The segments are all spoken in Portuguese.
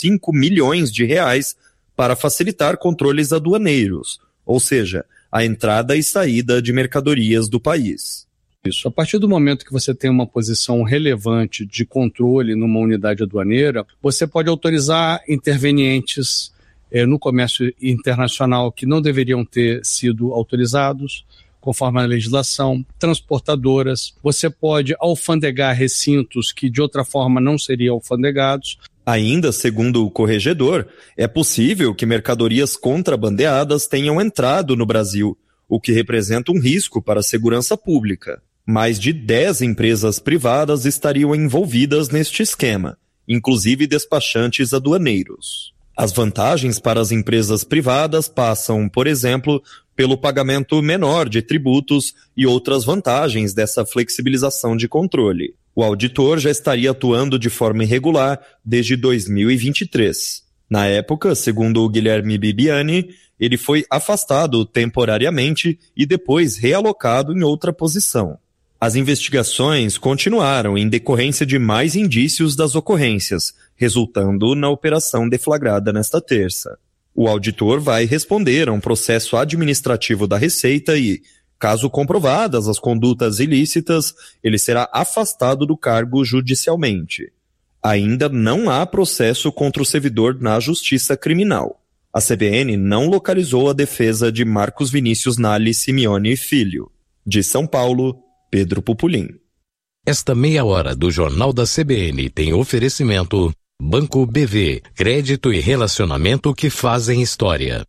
5 milhões de reais para facilitar controles aduaneiros, ou seja, a entrada e saída de mercadorias do país. Isso. A partir do momento que você tem uma posição relevante de controle numa unidade aduaneira, você pode autorizar intervenientes no comércio internacional que não deveriam ter sido autorizados, conforme a legislação, transportadoras. Você pode alfandegar recintos que de outra forma não seriam alfandegados. Ainda, segundo o corregedor, é possível que mercadorias contrabandeadas tenham entrado no Brasil, o que representa um risco para a segurança pública. Mais de 10 empresas privadas estariam envolvidas neste esquema, inclusive despachantes aduaneiros. As vantagens para as empresas privadas passam, por exemplo, pelo pagamento menor de tributos e outras vantagens dessa flexibilização de controle. O auditor já estaria atuando de forma irregular desde 2023. Na época, segundo o Guilherme Bibiani, ele foi afastado temporariamente e depois realocado em outra posição. As investigações continuaram em decorrência de mais indícios das ocorrências, resultando na operação deflagrada nesta terça. O auditor vai responder a um processo administrativo da Receita e, caso comprovadas as condutas ilícitas, ele será afastado do cargo judicialmente. Ainda não há processo contra o servidor na Justiça Criminal. A CBN não localizou a defesa de Marcos Vinícius Nali Simeone Filho. De São Paulo, Pedro Pupulim. Esta meia hora do Jornal da CBN tem oferecimento Banco BV, crédito e relacionamento que fazem história.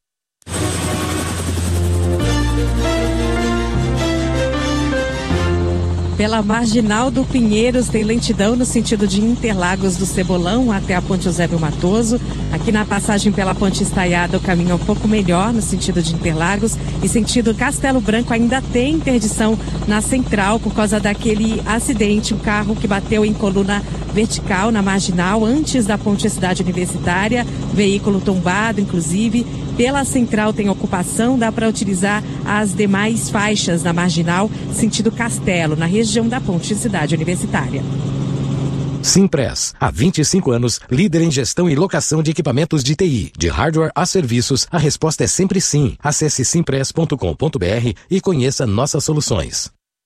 Pela Marginal do Pinheiros tem lentidão no sentido de Interlagos do Cebolão até a Ponte Eusébio Matoso. Aqui na passagem pela Ponte Estaiada o caminho é um pouco melhor no sentido de Interlagos. E sentido Castelo Branco ainda tem interdição na Central por causa daquele acidente, um carro que bateu em coluna vertical na Marginal antes da Ponte Cidade Universitária, veículo tombado inclusive. Pela Central tem ocupação, dá para utilizar as demais faixas na Marginal, sentido Castelo, na região da Ponte Cidade Universitária. Simpress, há 25 anos, líder em gestão e locação de equipamentos de TI, de hardware a serviços, a resposta é sempre sim. Acesse simpress.com.br e conheça nossas soluções.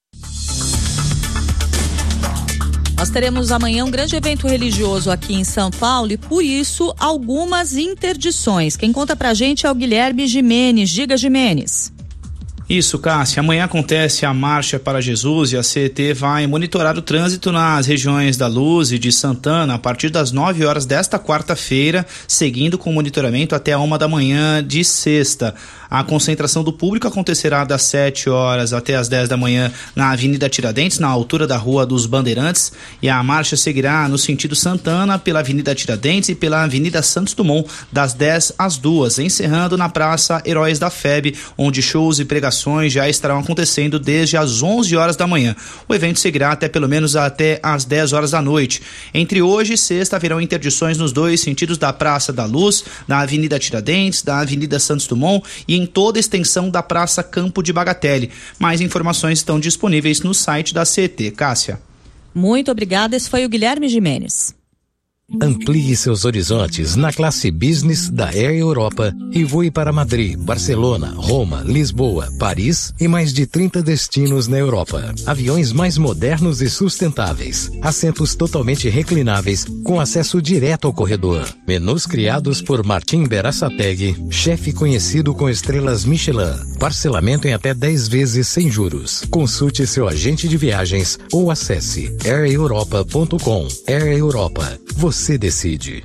Nós teremos amanhã um grande evento religioso aqui em São Paulo e, por isso, algumas interdições. Quem conta pra gente é o Guilherme Gimenez. Diga, Gimenez. Isso, Cássia. Amanhã acontece a Marcha para Jesus e a CET vai monitorar o trânsito nas regiões da Luz e de Santana a partir das 9 horas desta quarta-feira, seguindo com o monitoramento até a 1 da manhã de sexta. A concentração do público acontecerá das 7 horas até as 10 da manhã na Avenida Tiradentes, na altura da Rua dos Bandeirantes, e a marcha seguirá no sentido Santana pela Avenida Tiradentes e pela Avenida Santos Dumont, das 10 às 2, encerrando na Praça Heróis da FEB, onde shows e pregações já estarão acontecendo desde as 11 horas da manhã. O evento seguirá até pelo menos até às 10 horas da noite. Entre hoje e sexta haverão interdições nos dois sentidos da Praça da Luz, da Avenida Tiradentes, da Avenida Santos Dumont e em toda a extensão da Praça Campo de Bagatelle. Mais informações estão disponíveis no site da CET. Cássia. Muito obrigada. Esse foi o Guilherme Gimenez. Amplie seus horizontes na classe Business da Air Europa e voe para Madrid, Barcelona, Roma, Lisboa, Paris e mais de 30 destinos na Europa. Aviões mais modernos e sustentáveis, assentos totalmente reclináveis com acesso direto ao corredor. Menus criados por Martim Berasategui, chefe conhecido com estrelas Michelin. Parcelamento em até 10 vezes sem juros. Consulte seu agente de viagens ou acesse aireuropa.com. Air Europa. Você decide.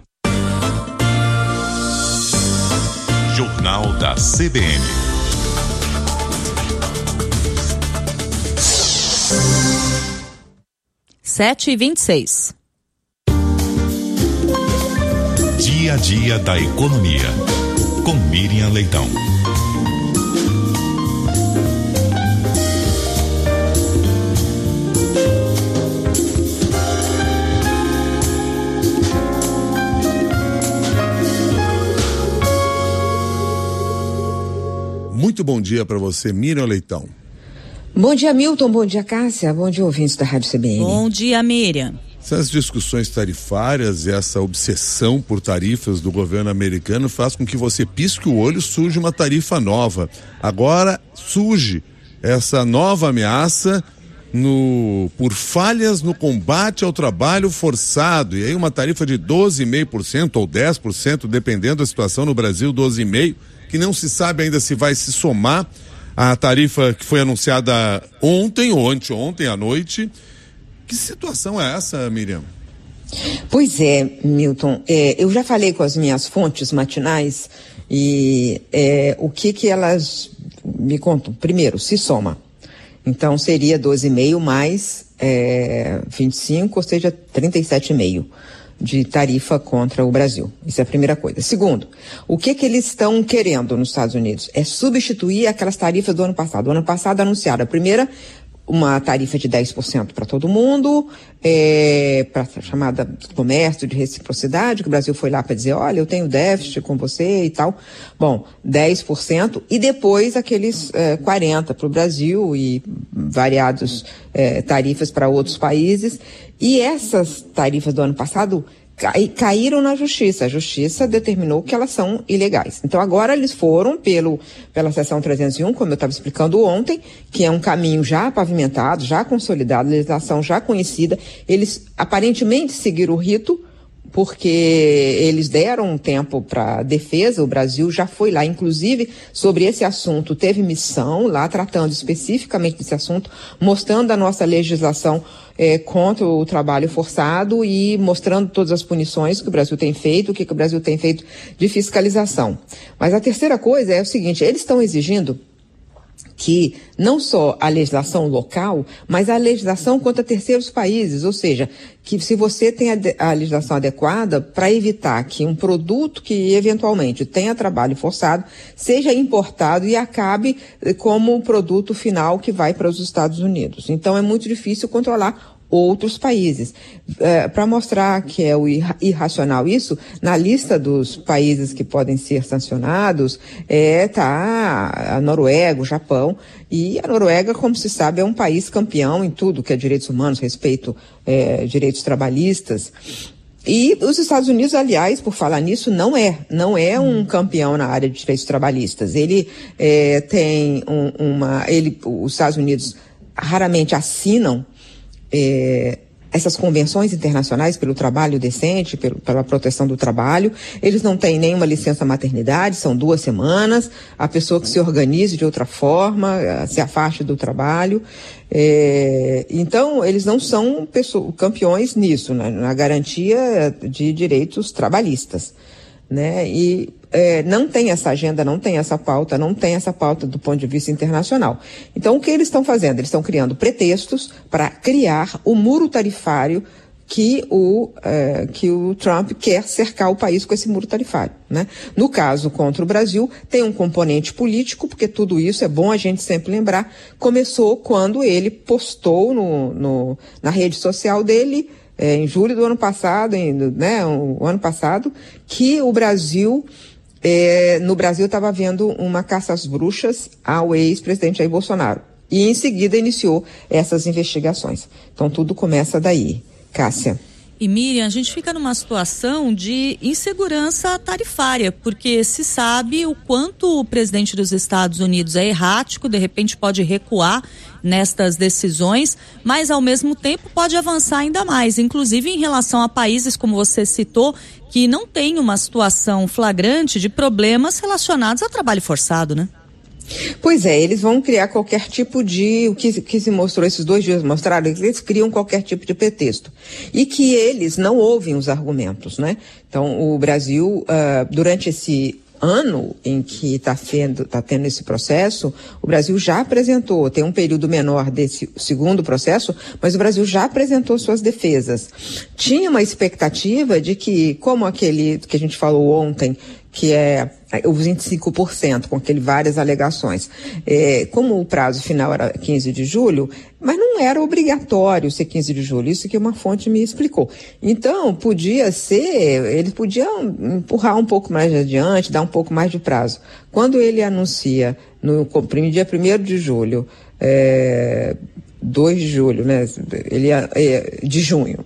Jornal da CBN. Sete e 26. Dia a dia da economia. Com Miriam Leitão. Muito bom dia para você, Miriam Leitão. Bom dia, Milton. Bom dia, Cássia. Bom dia, ouvintes da Rádio CBN. Bom dia, Miriam. Essas discussões tarifárias e essa obsessão por tarifas do governo americano faz com que você pisque o olho, surge uma tarifa nova. Agora surge essa nova ameaça por falhas no combate ao trabalho forçado, e aí uma tarifa de 12,5% ou 10%, dependendo da situação no Brasil, 12,5%, que não se sabe ainda se vai se somar à tarifa que foi anunciada ontem ou anteontem à noite. Que situação é essa, Miriam? Pois é, Milton, eu já falei com as minhas fontes matinais e o que elas me contam. Primeiro, se soma. Então seria 12,5 mais 25, ou seja, 37,5 de tarifa contra o Brasil. Isso é a primeira coisa. Segundo, o que eles estão querendo nos Estados Unidos? É substituir aquelas tarifas do ano passado. O ano passado anunciaram a primeira, uma tarifa de 10% para todo mundo, para a chamada comércio de reciprocidade, que o Brasil foi lá para dizer, olha, eu tenho déficit com você e tal. Bom, 10% e depois aqueles 40% para o Brasil e variados tarifas para outros países. E essas tarifas do ano passado caíram na justiça. A justiça determinou que elas são ilegais. Então agora eles foram pela seção 301, como eu estava explicando ontem, que é um caminho já pavimentado, já consolidado, legislação já conhecida. Eles aparentemente seguiram o rito, porque eles deram um tempo para defesa. O Brasil já foi lá, inclusive, sobre esse assunto, teve missão lá tratando especificamente desse assunto, mostrando a nossa legislação contra o trabalho forçado e mostrando todas as punições que o Brasil tem feito, o que o Brasil tem feito de fiscalização. Mas a terceira coisa é o seguinte, eles estão exigindo que não só a legislação local, mas a legislação contra terceiros países, ou seja, que se você tem a legislação adequada para evitar que um produto que eventualmente tenha trabalho forçado seja importado e acabe como o produto final que vai para os Estados Unidos. Então é muito difícil controlar outros países. Para mostrar que é o irracional isso, na lista dos países que podem ser sancionados tá a Noruega, o Japão, e a Noruega, como se sabe, é um país campeão em tudo que é direitos humanos, respeito direitos trabalhistas. E os Estados Unidos, aliás, por falar nisso, não é um campeão na área de direitos trabalhistas. Ele tem os Estados Unidos raramente assinam essas convenções internacionais pelo trabalho decente, pela proteção do trabalho. Eles não têm nenhuma licença maternidade, são 2 semanas, a pessoa que se organize de outra forma, se afaste do trabalho. Então, eles não são campeões nisso, né, na garantia de direitos trabalhistas, né? E não tem essa agenda, não tem essa pauta do ponto de vista internacional. Então, o que eles estão fazendo? Eles estão criando pretextos para criar o muro tarifário que o Trump quer cercar o país com esse muro tarifário, né? No caso contra o Brasil, tem um componente político, porque tudo isso é bom a gente sempre lembrar, começou quando ele postou na rede social dele, em julho do ano passado, o ano passado, que o Brasil, no Brasil estava havendo uma caça às bruxas ao ex-presidente Jair Bolsonaro. E em seguida iniciou essas investigações. Então tudo começa daí. Cássia. E Miriam, a gente fica numa situação de insegurança tarifária, porque se sabe o quanto o presidente dos Estados Unidos é errático, de repente pode recuar nestas decisões, mas ao mesmo tempo pode avançar ainda mais, inclusive em relação a países, como você citou, que não tem uma situação flagrante de problemas relacionados a trabalho forçado, né? Pois é, eles vão criar qualquer tipo de, o que se mostrou, esses 2 dias mostraram, eles criam qualquer tipo de pretexto. E que eles não ouvem os argumentos, né? Então, o Brasil, durante esse ano em que está tendo esse processo, o Brasil já apresentou, tem um período menor desse segundo processo, mas o Brasil já apresentou suas defesas. Tinha uma expectativa de que, como aquele que a gente falou ontem, que é os 25%, com várias alegações. Como o prazo final era 15 de julho, mas não era obrigatório ser 15 de julho, isso que uma fonte me explicou. Então, podia ser, eles podiam empurrar um pouco mais adiante, dar um pouco mais de prazo. Quando ele anuncia, no dia 1º de julho, 2 de julho, né, de junho,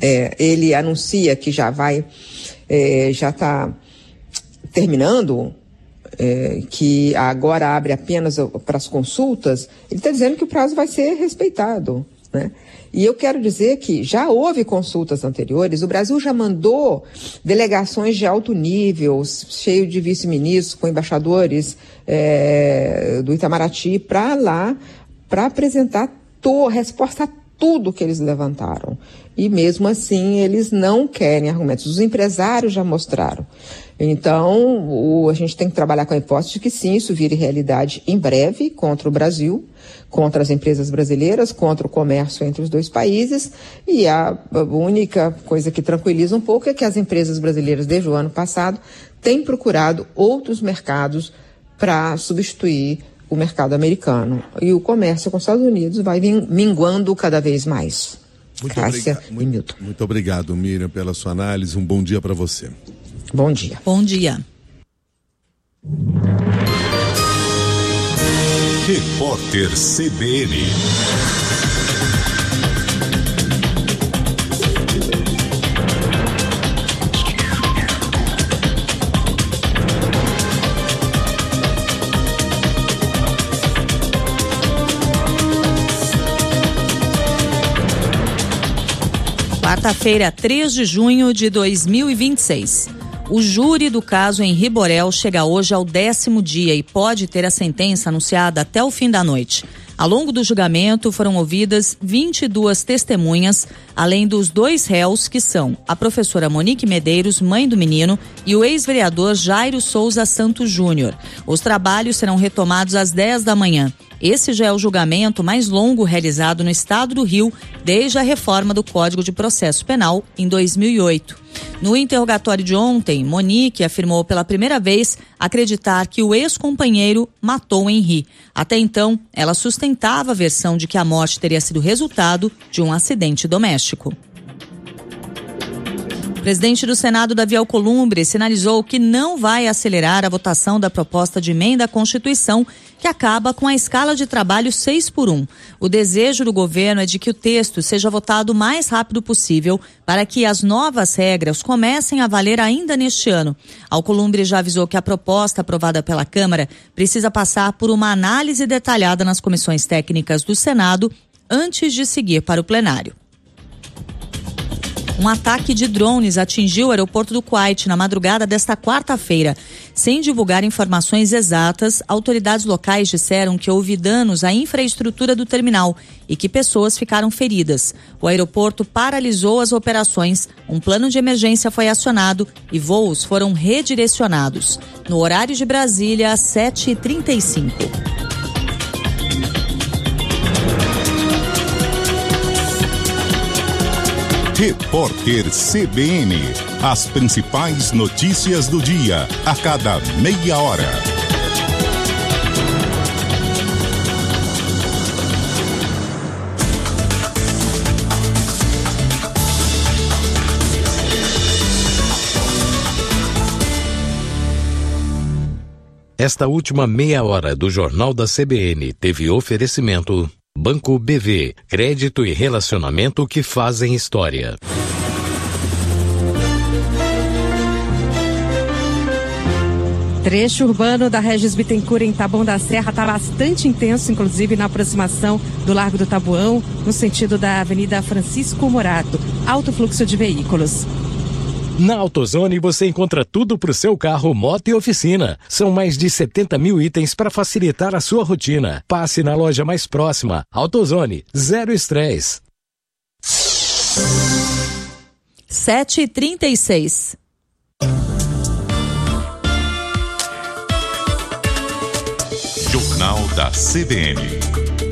ele anuncia que já está terminando, que agora abre apenas para as consultas, ele está dizendo que o prazo vai ser respeitado, né? E eu quero dizer que já houve consultas anteriores, o Brasil já mandou delegações de alto nível, cheio de vice-ministros, com embaixadores do Itamaraty, para lá, para apresentar resposta a tudo que eles levantaram. E mesmo assim, eles não querem argumentos. Os empresários já mostraram. Então, a gente tem que trabalhar com a hipótese de que sim, isso vire realidade em breve contra o Brasil, contra as empresas brasileiras, contra o comércio entre os dois países. E a única coisa que tranquiliza um pouco é que as empresas brasileiras, desde o ano passado, têm procurado outros mercados para substituir o mercado americano. E o comércio com os Estados Unidos vai minguando cada vez mais. Muito obrigado, Miriam, pela sua análise. Um bom dia para você. Bom dia. Bom dia. Repórter CBN. Quarta-feira, 3 de junho de 2026. O júri do caso Henri Borel chega hoje ao 10º dia e pode ter a sentença anunciada até o fim da noite. Ao longo do julgamento foram ouvidas 22 testemunhas, além dos 2 réus, que são a professora Monique Medeiros, mãe do menino, e o ex-vereador Jairo Souza Santos Júnior. Os trabalhos serão retomados às 10 da manhã. Esse já é o julgamento mais longo realizado no estado do Rio desde a reforma do Código de Processo Penal em 2008. No interrogatório de ontem, Monique afirmou pela primeira vez acreditar que o ex-companheiro matou Henri. Até então, ela sustentava a versão de que a morte teria sido resultado de um acidente doméstico. O presidente do Senado, Davi Alcolumbre, sinalizou que não vai acelerar a votação da proposta de emenda à Constituição que acaba com a escala de trabalho 6x1. O desejo do governo é de que o texto seja votado o mais rápido possível para que as novas regras comecem a valer ainda neste ano. Alcolumbre já avisou que a proposta aprovada pela Câmara precisa passar por uma análise detalhada nas comissões técnicas do Senado antes de seguir para o plenário. Um ataque de drones atingiu o aeroporto do Kuwait na madrugada desta quarta-feira. Sem divulgar informações exatas, autoridades locais disseram que houve danos à infraestrutura do terminal e que pessoas ficaram feridas. O aeroporto paralisou as operações, um plano de emergência foi acionado e voos foram redirecionados. No horário de Brasília, às 7h35. Repórter CBN. As principais notícias do dia, a cada meia hora. Esta última meia hora do Jornal da CBN teve oferecimento Banco BV, crédito e relacionamento que fazem história. Trecho urbano da Regis Bittencourt em Taboão da Serra está bastante intenso, inclusive na aproximação do Largo do Taboão, no sentido da Avenida Francisco Morato. Alto fluxo de veículos. Na AutoZone você encontra tudo para o seu carro, moto e oficina. São mais de 70 mil itens para facilitar a sua rotina. Passe na loja mais próxima. AutoZone, zero estresse. 7h36. Jornal da CBN.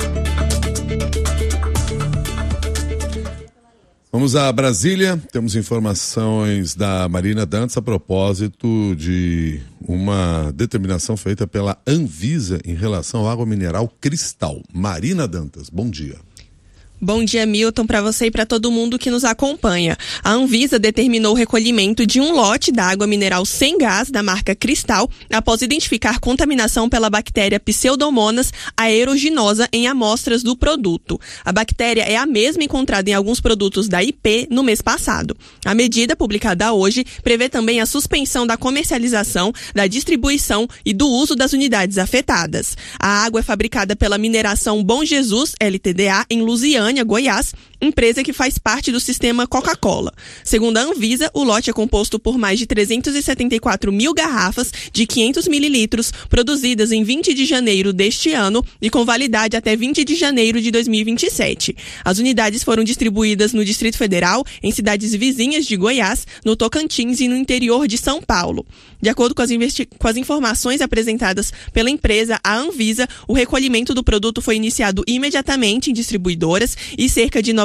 Vamos a Brasília, temos informações da Marina Dantas a propósito de uma determinação feita pela Anvisa em relação à água mineral Cristal. Marina Dantas, bom dia. Bom dia, Milton, para você e para todo mundo que nos acompanha. A Anvisa determinou o recolhimento de um lote da água mineral sem gás da marca Cristal após identificar contaminação pela bactéria Pseudomonas aeruginosa em amostras do produto. A bactéria é a mesma encontrada em alguns produtos da IP no mês passado. A medida, publicada hoje, prevê também a suspensão da comercialização, da distribuição e do uso das unidades afetadas. A água é fabricada pela Mineração Bom Jesus, LTDA, em Lusiânia, Goiás, empresa que faz parte do sistema Coca-Cola. Segundo a Anvisa, o lote é composto por mais de 374 mil garrafas de 500 mililitros produzidas em 20 de janeiro deste ano e com validade até 20 de janeiro de 2027. As unidades foram distribuídas no Distrito Federal, em cidades vizinhas de Goiás, no Tocantins e no interior de São Paulo. De acordo com as informações apresentadas pela empresa, a Anvisa, o recolhimento do produto foi iniciado imediatamente em distribuidoras e cerca de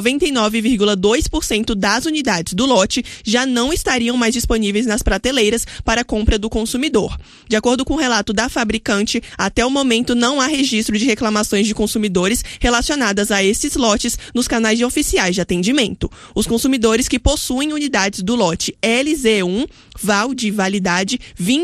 99,2% das unidades do lote já não estariam mais disponíveis nas prateleiras para compra do consumidor. De acordo com o relato da fabricante, até o momento não há registro de reclamações de consumidores relacionadas a esses lotes nos canais oficiais de atendimento. Os consumidores que possuem unidades do lote LZ1, VAL de validade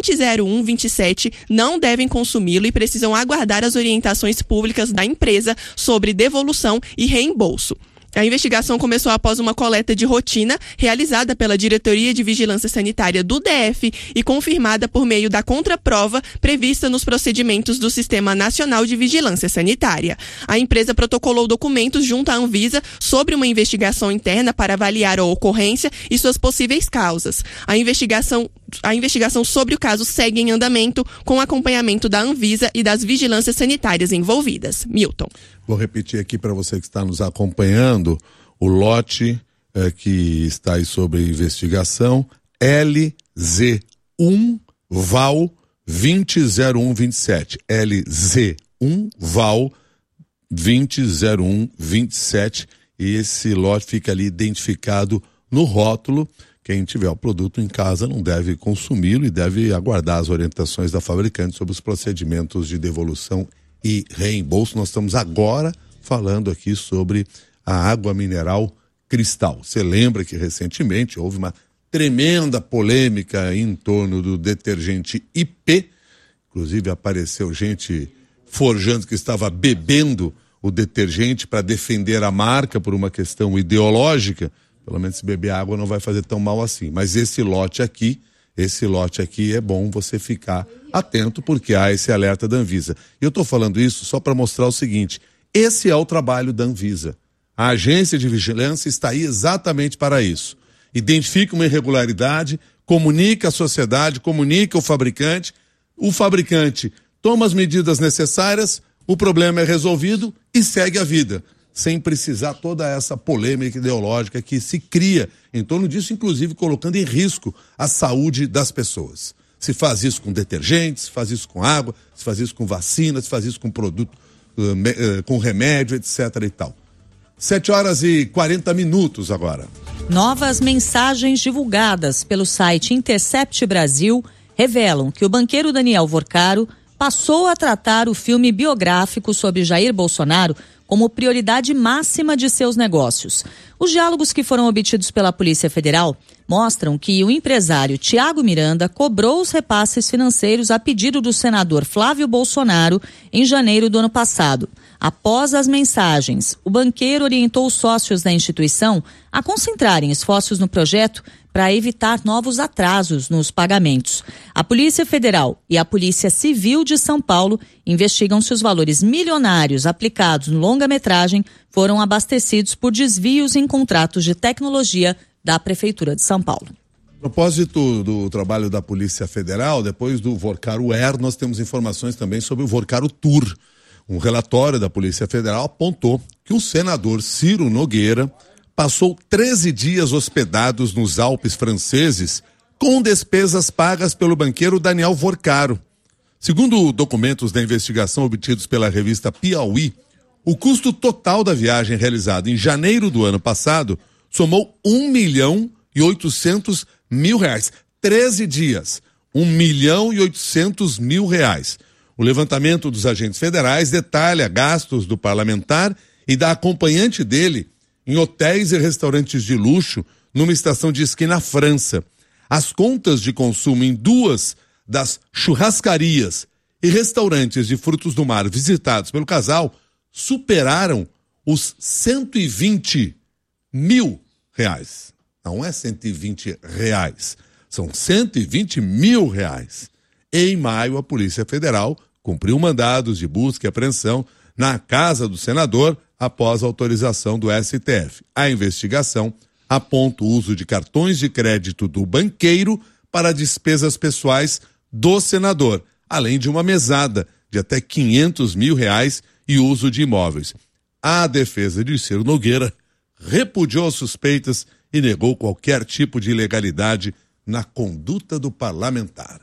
200127, não devem consumi-lo e precisam aguardar as orientações públicas da empresa sobre devolução e reembolso. A investigação começou após uma coleta de rotina realizada pela Diretoria de Vigilância Sanitária do DF e confirmada por meio da contraprova prevista nos procedimentos do Sistema Nacional de Vigilância Sanitária. A empresa protocolou documentos junto à Anvisa sobre uma investigação interna para avaliar a ocorrência e suas possíveis causas. A investigação sobre o caso segue em andamento com acompanhamento da Anvisa e das vigilâncias sanitárias envolvidas. Milton. Vou repetir aqui para você que está nos acompanhando o lote que está aí sobre investigação, LZ1 VAL 200127. LZ1 VAL 200127. E esse lote fica ali identificado no rótulo. Quem tiver o produto em casa não deve consumi-lo e deve aguardar as orientações da fabricante sobre os procedimentos de devolução e reembolso. Nós estamos agora falando aqui sobre a água mineral Cristal. Você lembra que recentemente houve uma tremenda polêmica em torno do detergente IP, inclusive apareceu gente forjando que estava bebendo o detergente para defender a marca por uma questão ideológica. Pelo menos se beber água não vai fazer tão mal assim. Mas esse lote aqui é bom você ficar atento porque há esse alerta da Anvisa. E eu estou falando isso só para mostrar o seguinte, esse é o trabalho da Anvisa. A agência de vigilância está aí exatamente para isso. Identifica uma irregularidade, comunica à sociedade, comunica ao fabricante, o fabricante toma as medidas necessárias, o problema é resolvido e segue a vida, sem precisar toda essa polêmica ideológica que se cria em torno disso, inclusive colocando em risco a saúde das pessoas. Se faz isso com detergente, se faz isso com água, se faz isso com vacina, se faz isso com produto, com remédio, etc. e tal. 7h40 agora. Novas mensagens divulgadas pelo site Intercept Brasil revelam que o banqueiro Daniel Vorcaro passou a tratar o filme biográfico sobre Jair Bolsonaro como prioridade máxima de seus negócios. Os diálogos que foram obtidos pela Polícia Federal mostram que o empresário Tiago Miranda cobrou os repasses financeiros a pedido do senador Flávio Bolsonaro em janeiro do ano passado. Após as mensagens, o banqueiro orientou os sócios da instituição a concentrarem esforços no projeto para evitar novos atrasos nos pagamentos. A Polícia Federal e a Polícia Civil de São Paulo investigam se os valores milionários aplicados no longa-metragem foram abastecidos por desvios em contratos de tecnologia da Prefeitura de São Paulo. A propósito do trabalho da Polícia Federal, depois do Vorcaro Air, nós temos informações também sobre o Vorcaro Tour. Um relatório da Polícia Federal apontou que o senador Ciro Nogueira passou 13 dias hospedados nos Alpes franceses com despesas pagas pelo banqueiro Daniel Vorcaro. Segundo documentos da investigação obtidos pela revista Piauí, o custo total da viagem realizada em janeiro do ano passado somou R$1.800.000. 13 dias, R$1.800.000. O levantamento dos agentes federais detalha gastos do parlamentar e da acompanhante dele em hotéis e restaurantes de luxo numa estação de esqui na França. As contas de consumo em 2 das churrascarias e restaurantes de frutos do mar visitados pelo casal superaram os 120 mil reais. Não é 120 reais, são 120 mil reais. Em maio, a Polícia Federal cumpriu mandados de busca e apreensão na casa do senador após autorização do STF. A investigação aponta o uso de cartões de crédito do banqueiro para despesas pessoais do senador, além de uma mesada de até 500 mil reais e uso de imóveis. A defesa de Ciro Nogueira repudiou as suspeitas e negou qualquer tipo de ilegalidade na conduta do parlamentar.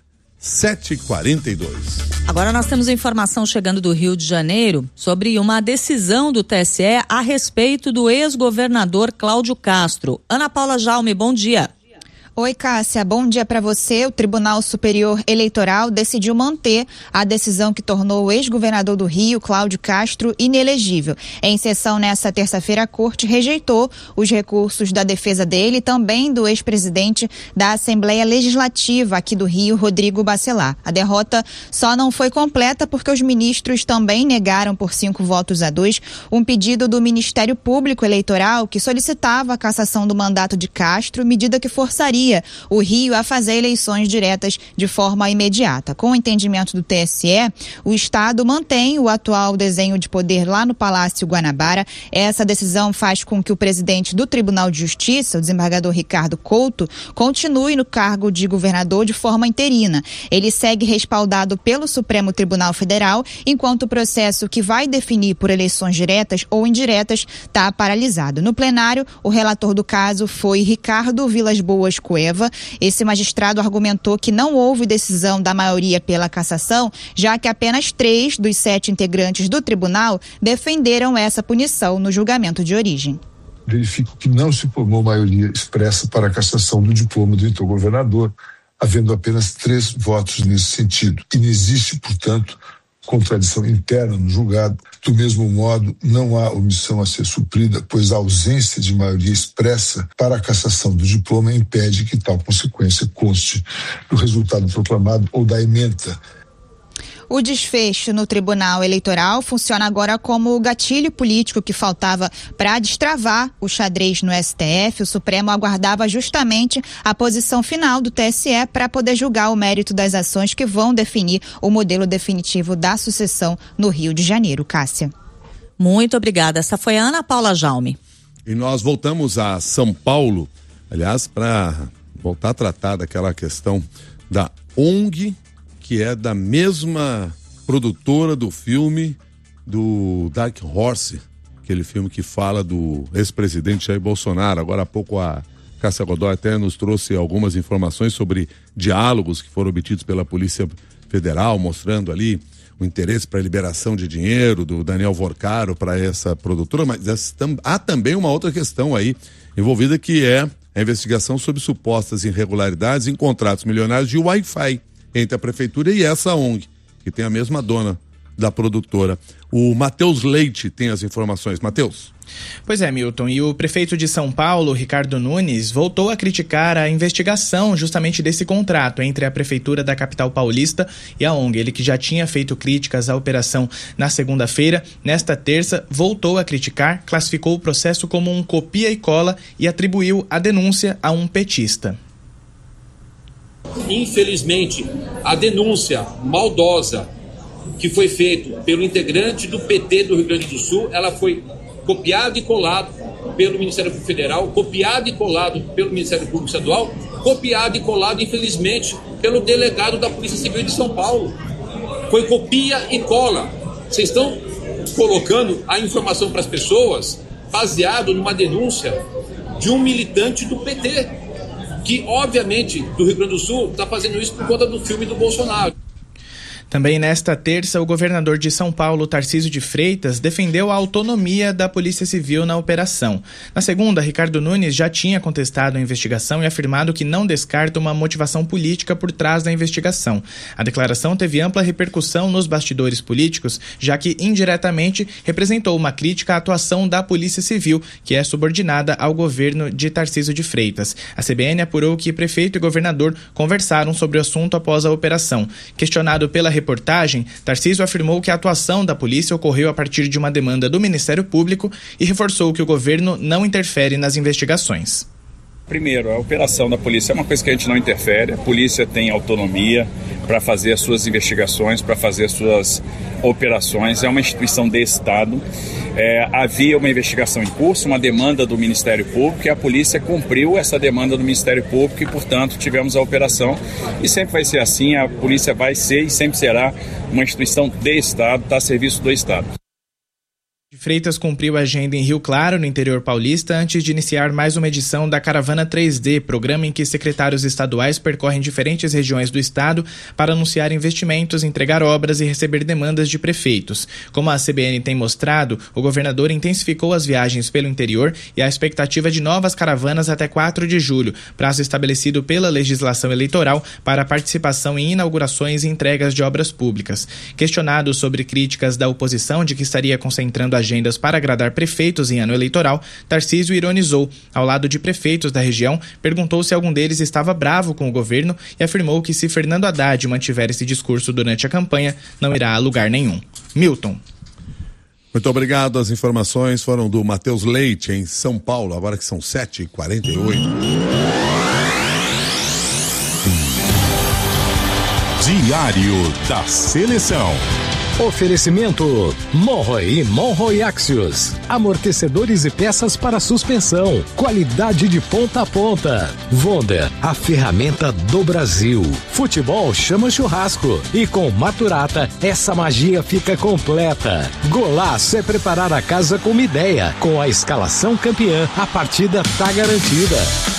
7h42. Agora nós temos informação chegando do Rio de Janeiro sobre uma decisão do TSE a respeito do ex-governador Cláudio Castro. Ana Paula Jaume, bom dia. Oi, Cássia, bom dia para você. O Tribunal Superior Eleitoral decidiu manter a decisão que tornou o ex-governador do Rio, Cláudio Castro, inelegível. Em sessão nesta terça-feira, a Corte rejeitou os recursos da defesa dele e também do ex-presidente da Assembleia Legislativa aqui do Rio, Rodrigo Bacelar. A derrota só não foi completa porque os ministros também negaram por 5-2 um pedido do Ministério Público Eleitoral que solicitava a cassação do mandato de Castro, medida que forçaria o Rio a fazer eleições diretas de forma imediata. Com o entendimento do TSE, o Estado mantém o atual desenho de poder lá no Palácio Guanabara. Essa decisão faz com que o presidente do Tribunal de Justiça, o desembargador Ricardo Couto, continue no cargo de governador de forma interina. Ele segue respaldado pelo Supremo Tribunal Federal, enquanto o processo que vai definir por eleições diretas ou indiretas está paralisado. No plenário, o relator do caso foi Ricardo Vilas Boas Cueva. Esse magistrado argumentou que não houve decisão da maioria pela cassação, já que apenas 3 dos 7 integrantes do tribunal defenderam essa punição no julgamento de origem. Verifico que não se formou maioria expressa para a cassação do diploma do então governador, havendo apenas 3 votos nesse sentido. E não existe, portanto, contradição interna no julgado. Do mesmo modo, não há omissão a ser suprida, pois a ausência de maioria expressa para a cassação do diploma impede que tal consequência conste do resultado proclamado ou da ementa. O desfecho no Tribunal Eleitoral funciona agora como o gatilho político que faltava para destravar o xadrez no STF. O Supremo aguardava justamente a posição final do TSE para poder julgar o mérito das ações que vão definir o modelo definitivo da sucessão no Rio de Janeiro. Cássia. Muito obrigada. Essa foi a Ana Paula Jaume. E nós voltamos a São Paulo, aliás, para voltar a tratar daquela questão da ONG, que é da mesma produtora do filme do Dark Horse, aquele filme que fala do ex-presidente Jair Bolsonaro. Agora há pouco a Cássia Godoy até nos trouxe algumas informações sobre diálogos que foram obtidos pela Polícia Federal, mostrando ali o interesse para a liberação de dinheiro do Daniel Vorcaro para essa produtora, mas há também uma outra questão aí envolvida, que é a investigação sobre supostas irregularidades em contratos milionários de Wi-Fi entre a prefeitura e essa ONG, que tem a mesma dona da produtora. O Matheus Leite tem as informações. Matheus. Pois é, Milton, e o prefeito de São Paulo, Ricardo Nunes, voltou a criticar a investigação justamente desse contrato entre a prefeitura da capital paulista e a ONG. Ele, que já tinha feito críticas à operação na segunda-feira, nesta terça voltou a criticar, classificou o processo como um copia e cola e atribuiu a denúncia a um petista. Infelizmente, a denúncia maldosa que foi feita pelo integrante do PT do Rio Grande do Sul, ela foi copiada e colada pelo Ministério Público Federal, copiada e colada pelo Ministério Público Estadual, copiada e colada, infelizmente, pelo delegado da Polícia Civil de São Paulo. Foi copia e cola. Vocês estão colocando a informação para as pessoas baseado numa denúncia de um militante do PT, que, obviamente, do Rio Grande do Sul, está fazendo isso por conta do filme do Bolsonaro. Também nesta terça, o governador de São Paulo, Tarcísio de Freitas, defendeu a autonomia da Polícia Civil na operação. Na segunda, Ricardo Nunes já tinha contestado a investigação e afirmado que não descarta uma motivação política por trás da investigação. A declaração teve ampla repercussão nos bastidores políticos, já que indiretamente representou uma crítica à atuação da Polícia Civil, que é subordinada ao governo de Tarcísio de Freitas. A CBN apurou que prefeito e governador conversaram sobre o assunto após a operação. Questionado pela reportagem, Tarcísio afirmou que a atuação da polícia ocorreu a partir de uma demanda do Ministério Público e reforçou que o governo não interfere nas investigações. Primeiro, a operação da polícia é uma coisa que a gente não interfere. A polícia tem autonomia para fazer as suas investigações, para fazer as suas operações. É uma instituição de Estado. Havia uma investigação em curso, uma demanda do Ministério Público, e a polícia cumpriu essa demanda do Ministério Público e, portanto, tivemos a operação. E sempre vai ser assim, a polícia vai ser e sempre será uma instituição de Estado, está a serviço do Estado. Freitas cumpriu a agenda em Rio Claro, no interior paulista, antes de iniciar mais uma edição da Caravana 3D, programa em que secretários estaduais percorrem diferentes regiões do estado para anunciar investimentos, entregar obras e receber demandas de prefeitos. Como a CBN tem mostrado, o governador intensificou as viagens pelo interior e a expectativa de novas caravanas até 4 de julho, prazo estabelecido pela legislação eleitoral para a participação em inaugurações e entregas de obras públicas. Questionado sobre críticas da oposição de que estaria concentrando agendas para agradar prefeitos em ano eleitoral, Tarcísio ironizou. Ao lado de prefeitos da região, perguntou se algum deles estava bravo com o governo e afirmou que se Fernando Haddad mantiver esse discurso durante a campanha, não irá a lugar nenhum. Milton. Muito obrigado. As informações foram do Matheus Leite, em São Paulo, agora que são 7h48. Diário da Seleção. Oferecimento Monroe e Monroe Axios. Amortecedores e peças para suspensão. Qualidade de ponta a ponta. Wonder, a ferramenta do Brasil. Futebol chama churrasco. E com Maturata, essa magia fica completa. Golaço é preparar a casa com uma ideia. Com a escalação campeã, a partida tá garantida.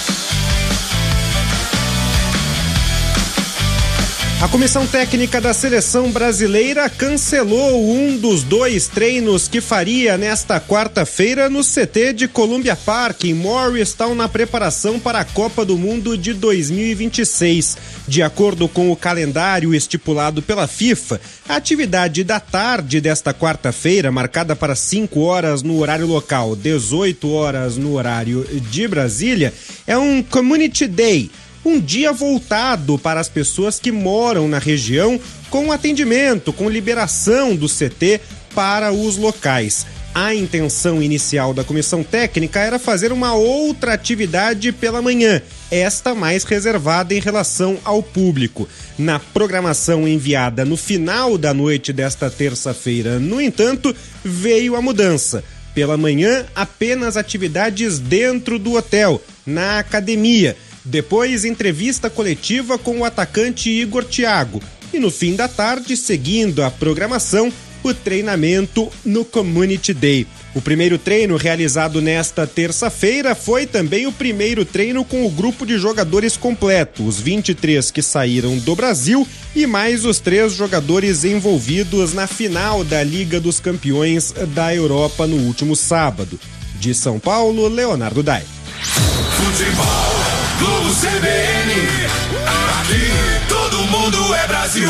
A comissão técnica da seleção brasileira cancelou um dos 2 treinos que faria nesta quarta-feira no CT de Columbia Park, em Morristown, na preparação para a Copa do Mundo de 2026. De acordo com o calendário estipulado pela FIFA, a atividade da tarde desta quarta-feira, marcada para 5 horas no horário local, 18 horas no horário de Brasília, é um Community Day. Um dia voltado para as pessoas que moram na região, com atendimento, com liberação do CT para os locais. A intenção inicial da comissão técnica era fazer uma outra atividade pela manhã, esta mais reservada em relação ao público. Na programação enviada no final da noite desta terça-feira, no entanto, veio a mudança. Pela manhã, apenas atividades dentro do hotel, na academia. Depois, entrevista coletiva com o atacante Igor Thiago. E no fim da tarde, seguindo a programação, o treinamento no Community Day. O primeiro treino realizado nesta terça-feira foi também o primeiro treino com o grupo de jogadores completo, os 23 que saíram do Brasil e mais os 3 jogadores envolvidos na final da Liga dos Campeões da Europa no último sábado. De São Paulo, Leonardo Dai. Futebol, Globo CBN, aqui todo mundo é Brasil.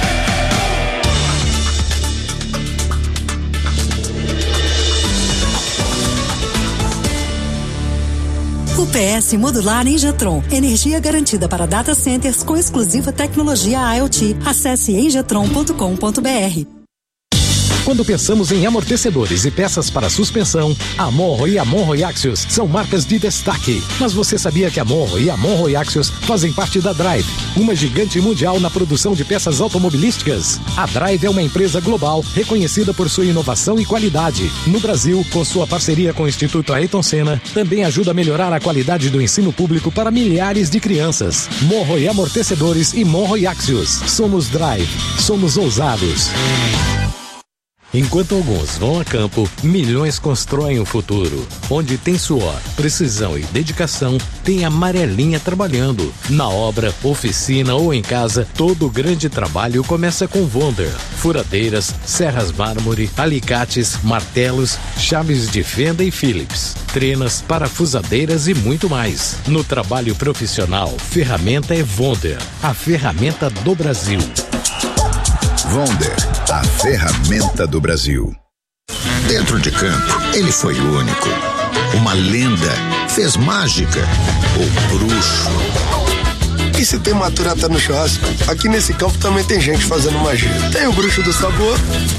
UPS modular Engetron. Energia garantida para data centers com exclusiva tecnologia IoT. Acesse engetron.com.br. Quando pensamos em amortecedores e peças para suspensão, a Monroe e a Monroe Axios são marcas de destaque. Mas você sabia que a Monroe e a Monroe Axios fazem parte da Drive, uma gigante mundial na produção de peças automobilísticas? A Drive é uma empresa global reconhecida por sua inovação e qualidade. No Brasil, com sua parceria com o Instituto Ayrton Senna, também ajuda a melhorar a qualidade do ensino público para milhares de crianças. Monroe Amortecedores e Monroe Axios. Somos Drive. Somos ousados. Enquanto alguns vão a campo, milhões constroem o futuro. Onde tem suor, precisão e dedicação, tem amarelinha trabalhando. Na obra, oficina ou em casa, todo grande trabalho começa com Wonder. Furadeiras, serras mármore, alicates, martelos, chaves de fenda e Phillips, trenas, parafusadeiras e muito mais. No trabalho profissional, ferramenta é Wonder, a ferramenta do Brasil. Wonder, a ferramenta do Brasil. Dentro de campo, ele foi único. Uma lenda, fez mágica, o bruxo. E se tem maturata no churrasco, aqui nesse campo também tem gente fazendo magia. Tem o bruxo do sabor,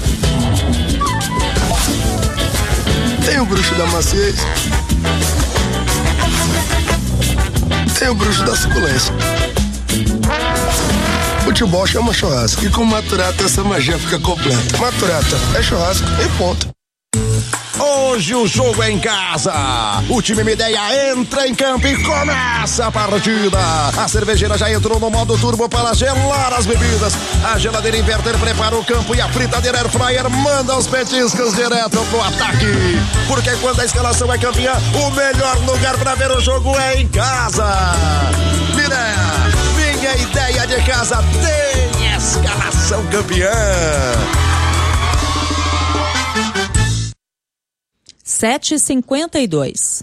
tem o bruxo da maciez, tem o bruxo da suculência. Futebol chama churrasco e com maturata essa magia fica completa. Maturata é churrasco e ponto. Hoje o jogo é em casa. O time Mideia entra em campo e começa a partida. A cervejeira já entrou no modo turbo para gelar as bebidas. A geladeira inverter prepara o campo e a fritadeira air fryer manda os petiscos direto pro ataque. Porque quando a escalação é campeã, o melhor lugar para ver o jogo é em casa. Mideia, minha ideia de casa tem escalação campeã. 7h52.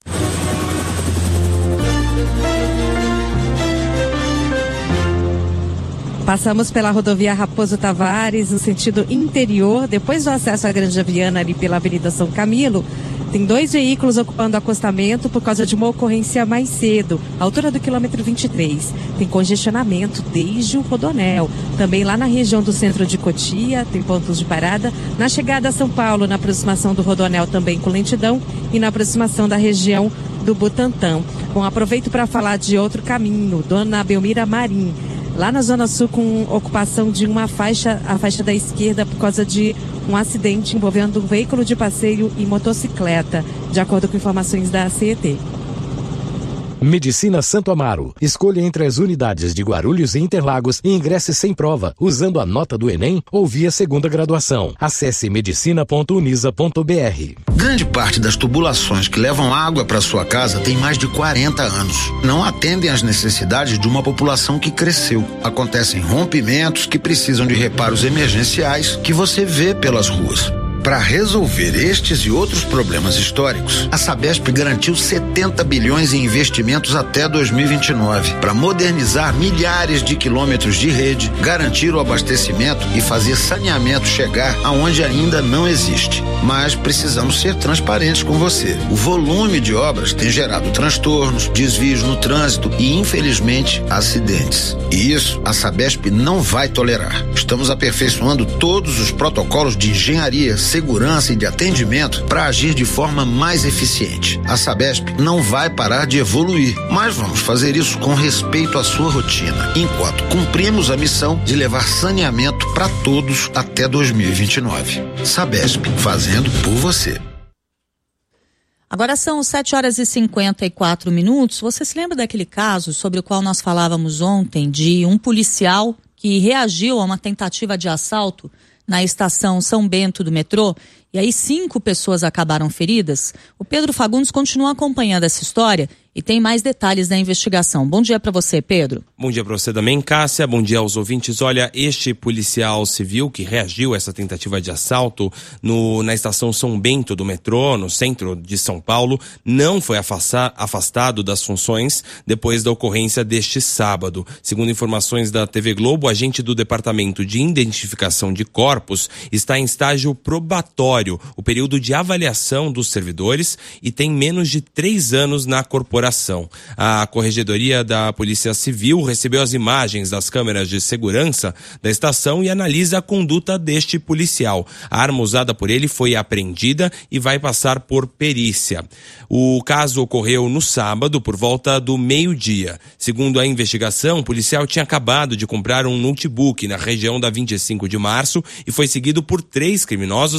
Passamos pela rodovia Raposo Tavares, no sentido interior. Depois do acesso à Granja Viana, ali pela Avenida São Camilo, tem 2 veículos ocupando o acostamento por causa de uma ocorrência mais cedo, à altura do quilômetro 23. Tem congestionamento desde o Rodonel. Também lá na região do centro de Cotia, tem pontos de parada. Na chegada a São Paulo, na aproximação do Rodonel, também com lentidão. E na aproximação da região do Butantã. Bom, aproveito para falar de outro caminho, Dona Belmira Marim. Lá na Zona Sul, com ocupação de uma faixa, a faixa da esquerda, por causa de um acidente envolvendo um veículo de passeio e motocicleta, de acordo com informações da CET. Medicina Santo Amaro. Escolha entre as unidades de Guarulhos e Interlagos e ingresse sem prova, usando a nota do Enem ou via segunda graduação. Acesse medicina.unisa.br. Grande parte das tubulações que levam água para sua casa tem mais de 40 anos. Não atendem às necessidades de uma população que cresceu. Acontecem rompimentos que precisam de reparos emergenciais que você vê pelas ruas. Para resolver estes e outros problemas históricos, a Sabesp garantiu 70 bilhões em investimentos até 2029 para modernizar milhares de quilômetros de rede, garantir o abastecimento e fazer saneamento chegar aonde ainda não existe. Mas precisamos ser transparentes com você. O volume de obras tem gerado transtornos, desvios no trânsito e, infelizmente, acidentes. E isso a Sabesp não vai tolerar. Estamos aperfeiçoando todos os protocolos de engenharia, segurança e de atendimento para agir de forma mais eficiente. A Sabesp não vai parar de evoluir, mas vamos fazer isso com respeito à sua rotina, enquanto cumprimos a missão de levar saneamento para todos até 2029. Sabesp, fazendo por você. Agora são 7h54. Você se lembra daquele caso sobre o qual nós falávamos ontem, de um policial que reagiu a uma tentativa de assalto na estação São Bento do metrô, e aí 5 pessoas acabaram feridas? O Pedro Fagundes continua acompanhando essa história e tem mais detalhes da investigação. Bom dia para você, Pedro. Bom dia para você também, Cássia. Bom dia aos ouvintes. Olha, este policial civil que reagiu a essa tentativa de assalto na estação São Bento do metrô, no centro de São Paulo, não foi afastado das funções depois da ocorrência deste sábado. Segundo informações da TV Globo, o agente do Departamento de Identificação de Corpos está em estágio probatório, o período de avaliação dos servidores, e tem menos de 3 anos na corporação. A Corregedoria da Polícia Civil recebeu as imagens das câmeras de segurança da estação e analisa a conduta deste policial. A arma usada por ele foi apreendida e vai passar por perícia. O caso ocorreu no sábado, por volta do meio-dia. Segundo a investigação, o policial tinha acabado de comprar um notebook na região da 25 de março e foi seguido por 3 criminosos até a estação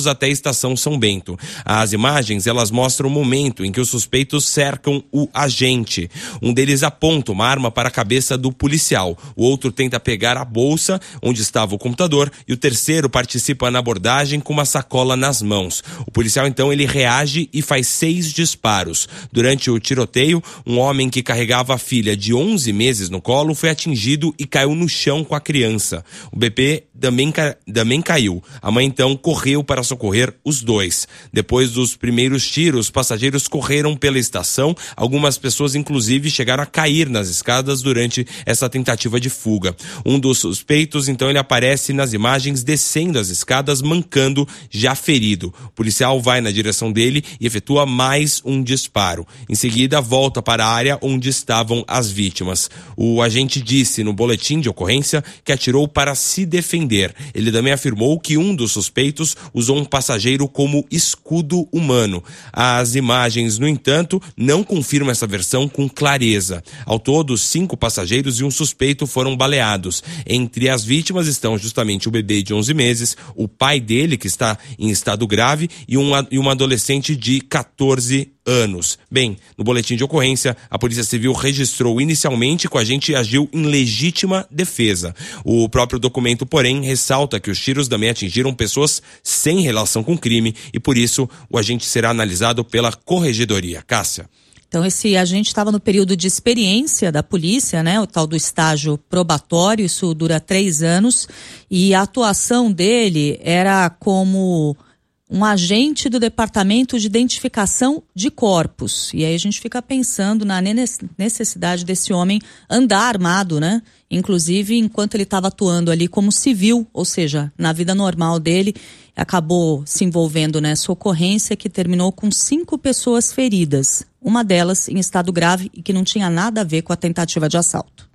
estação São Bento. As imagens, elas mostram o momento em que os suspeitos cercam o agente. Um deles aponta uma arma para a cabeça do policial. O outro tenta pegar a bolsa onde estava o computador e o terceiro participa na abordagem com uma sacola nas mãos. O policial, então, ele reage e faz 6 disparos. Durante o tiroteio, um homem que carregava a filha de 11 meses no colo foi atingido e caiu no chão com a criança. O bebê também caiu. A mãe, então, correu para socorrer os dois. Depois dos primeiros tiros, os passageiros correram pela estação. Algumas pessoas, inclusive, chegaram a cair nas escadas durante essa tentativa de fuga. Um dos suspeitos, então, ele aparece nas imagens descendo as escadas, mancando, já ferido. O policial vai na direção dele e efetua mais um disparo. Em seguida, volta para a área onde estavam as vítimas. O agente disse no boletim de ocorrência que atirou para se defender. Ele também afirmou que um dos suspeitos usou um passageiro como escudo humano. As imagens, no entanto, não confirmam essa versão com clareza. Ao todo, 5 passageiros e um suspeito foram baleados. Entre as vítimas estão justamente o bebê de 11 meses, o pai dele, que está em estado grave, e uma adolescente de 14 anos. Bem, no boletim de ocorrência, a Polícia Civil registrou inicialmente que o agente agiu em legítima defesa. O próprio documento, porém, ressalta que os tiros também atingiram pessoas sem relação com o crime e, por isso, o agente será analisado pela Corregedoria. Cássia. Então, esse agente estava no período de experiência da polícia, né? O tal do estágio probatório, isso dura 3 anos, e a atuação dele era como um agente do Departamento de Identificação de Corpos. E aí a gente fica pensando na necessidade desse homem andar armado, né? Inclusive enquanto ele estava atuando ali como civil, ou seja, na vida normal dele, acabou se envolvendo nessa ocorrência que terminou com 5 pessoas feridas. Uma delas em estado grave e que não tinha nada a ver com a tentativa de assalto.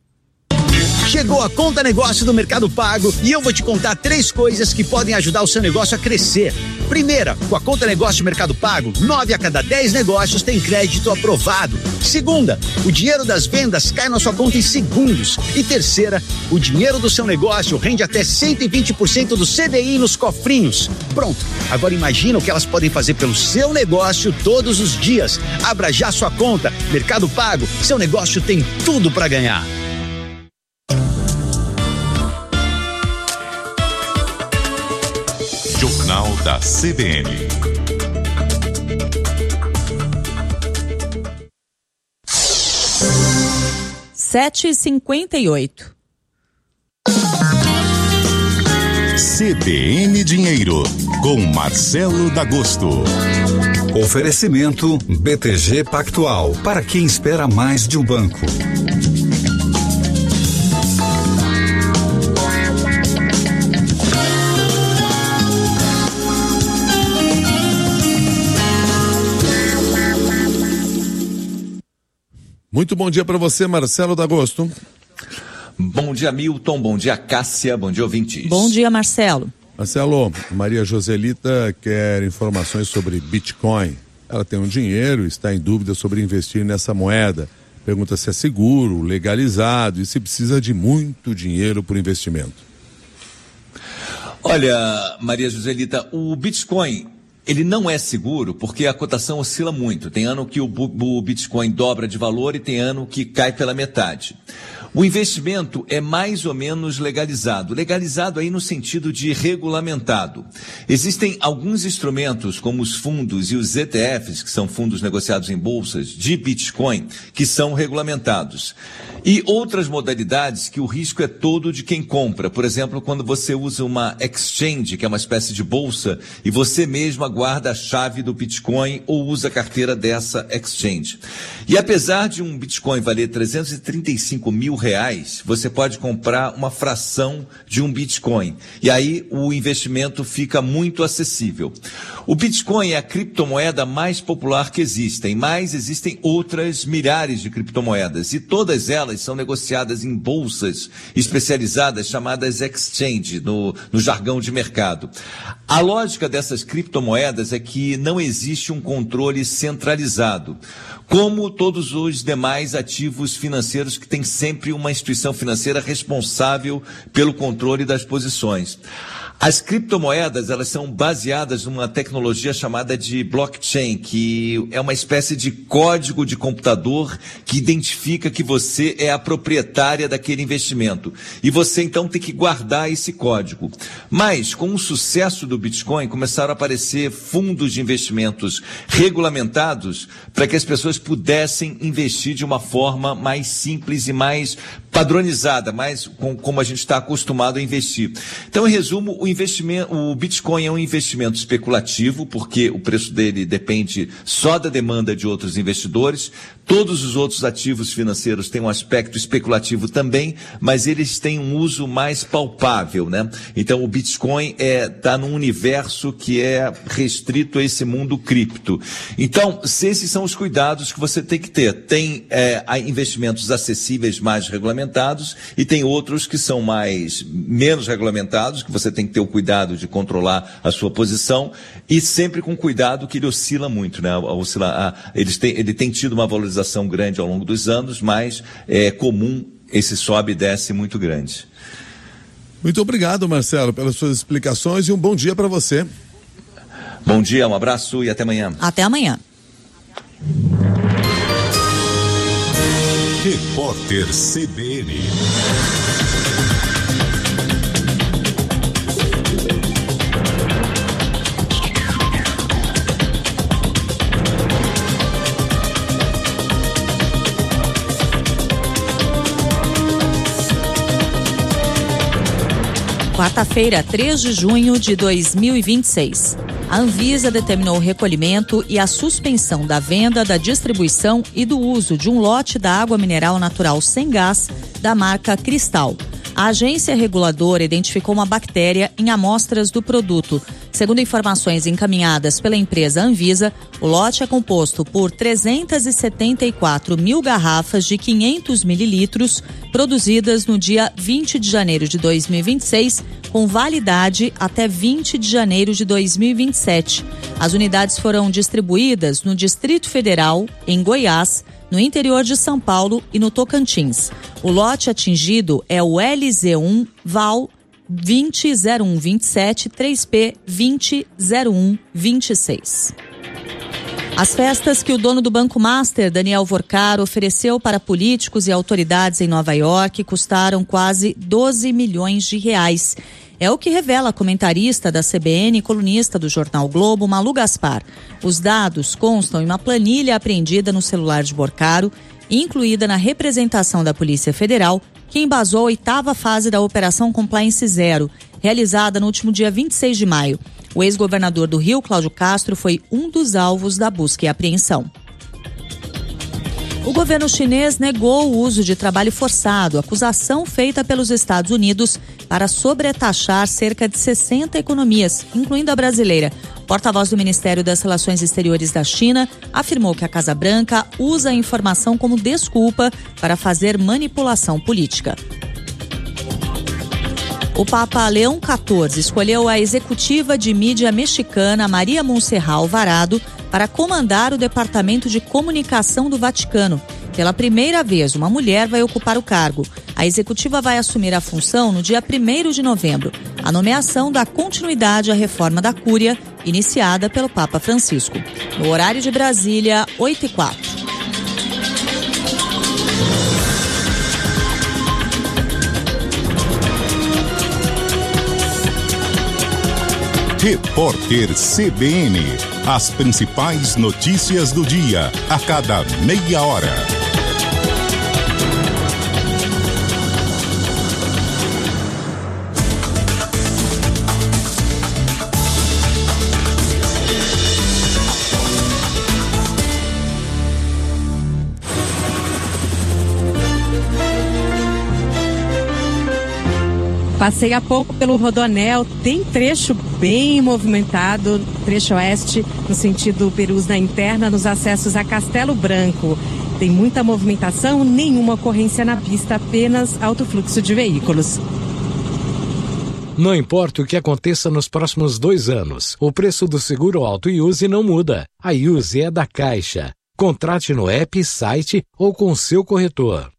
Chegou a Conta Negócio do Mercado Pago e eu vou te contar 3 coisas que podem ajudar o seu negócio a crescer. Primeira, com a Conta Negócio Mercado Pago, 9 a cada 10 negócios tem crédito aprovado. Segunda, o dinheiro das vendas cai na sua conta em segundos. E terceira, o dinheiro do seu negócio rende até 120% do CDI nos cofrinhos. Pronto, agora imagina o que elas podem fazer pelo seu negócio todos os dias. Abra já sua conta. Mercado Pago, seu negócio tem tudo para ganhar. Jornal da CBN. Sete e 58. CBN Dinheiro, com Marcelo D'Agosto. Oferecimento BTG Pactual, para quem espera mais de um banco. Muito bom dia para você, Marcelo D'Agosto. Bom dia, Milton. Bom dia, Cássia. Bom dia, ouvintes. Bom dia, Marcelo. Marcelo, Maria Joselita quer informações sobre Bitcoin. Ela tem um dinheiro e está em dúvida sobre investir nessa moeda. Pergunta se é seguro, legalizado e se precisa de muito dinheiro por investimento. Olha, Maria Joselita, o Bitcoin, ele não é seguro porque a cotação oscila muito. Tem ano que o Bitcoin dobra de valor e tem ano que cai pela metade. O investimento é mais ou menos legalizado. Legalizado aí no sentido de regulamentado. Existem alguns instrumentos, como os fundos e os ETFs, que são fundos negociados em bolsas de Bitcoin, que são regulamentados. E outras modalidades que o risco é todo de quem compra. Por exemplo, quando você usa uma exchange, que é uma espécie de bolsa, e você mesmo aguarda a chave do Bitcoin ou usa a carteira dessa exchange. E apesar de um Bitcoin valer R$335 mil, você pode comprar uma fração de um Bitcoin. E aí o investimento fica muito acessível. O Bitcoin é a criptomoeda mais popular que existem, mas existem outras milhares de criptomoedas e todas elas são negociadas em bolsas especializadas chamadas exchange, no jargão de mercado. A lógica dessas criptomoedas é que não existe um controle centralizado, como todos os demais ativos financeiros que tem sempre uma instituição financeira responsável pelo controle das posições. As criptomoedas, elas são baseadas numa tecnologia chamada de blockchain, que é uma espécie de código de computador que identifica que você é a proprietária daquele investimento. E você, então, tem que guardar esse código. Mas, com o sucesso do Bitcoin, começaram a aparecer fundos de investimentos regulamentados para que as pessoas pudessem investir de uma forma mais simples e mais padronizada, mais como a gente está acostumado a investir. Então, em resumo, o Bitcoin é um investimento especulativo, porque o preço dele depende só da demanda de outros investidores. Todos os outros ativos financeiros têm um aspecto especulativo também, mas eles têm um uso mais palpável, né? Então, o Bitcoin está num universo que é restrito a esse mundo cripto. Então, esses são os cuidados que você tem que ter. Tem investimentos acessíveis mais regulamentados e tem outros que são menos regulamentados, que você tem que ter o cuidado de controlar a sua posição e sempre com cuidado que ele oscila muito, né? Ele tem tido uma valorização grande ao longo dos anos, mas é comum esse sobe e desce muito grande. Muito obrigado, Marcelo, pelas suas explicações e um bom dia para você. Bom dia, um abraço e até amanhã. Até amanhã. Repórter CBN. Quarta-feira, 3 de junho de 2026. A Anvisa determinou o recolhimento e a suspensão da venda, da distribuição e do uso de um lote da água mineral natural sem gás da marca Cristal. A agência reguladora identificou uma bactéria em amostras do produto. Segundo informações encaminhadas pela empresa Anvisa, o lote é composto por 374 mil garrafas de 500 mililitros produzidas no dia 20 de janeiro de 2026, com validade até 20 de janeiro de 2027. As unidades foram distribuídas no Distrito Federal, em Goiás, no interior de São Paulo e no Tocantins. O lote atingido é o LZ1 Val 200127 3P 200126. As festas que o dono do Banco Master, Daniel Vorcar, ofereceu para políticos e autoridades em Nova York custaram quase 12 milhões de reais. É o que revela a comentarista da CBN e colunista do jornal Globo, Malu Gaspar. Os dados constam em uma planilha apreendida no celular de Vorcaro, incluída na representação da Polícia Federal, que embasou a 8ª fase da Operação Compliance Zero, realizada no último dia 26 de maio. O ex-governador do Rio, Cláudio Castro, foi um dos alvos da busca e apreensão. O governo chinês negou o uso de trabalho forçado, acusação feita pelos Estados Unidos para sobretaxar cerca de 60 economias, incluindo a brasileira. O porta-voz do Ministério das Relações Exteriores da China afirmou que a Casa Branca usa a informação como desculpa para fazer manipulação política. O Papa Leão XIV escolheu a executiva de mídia mexicana Maria Montserrat Alvarado para comandar o Departamento de Comunicação do Vaticano. Pela primeira vez, uma mulher vai ocupar o cargo. A executiva vai assumir a função no dia 1º de novembro. A nomeação dá continuidade à reforma da Cúria, iniciada pelo Papa Francisco. No horário de Brasília, 8h04. Repórter CBN. As principais notícias do dia, a cada meia hora. Passei há pouco pelo Rodoanel, tem trecho bem movimentado, trecho oeste, no sentido Perus na interna, nos acessos a Castelo Branco. Tem muita movimentação, nenhuma ocorrência na pista, apenas alto fluxo de veículos. Não importa o que aconteça nos próximos 2 anos, o preço do seguro auto Use não muda. A Use é da Caixa. Contrate no app, site ou com seu corretor.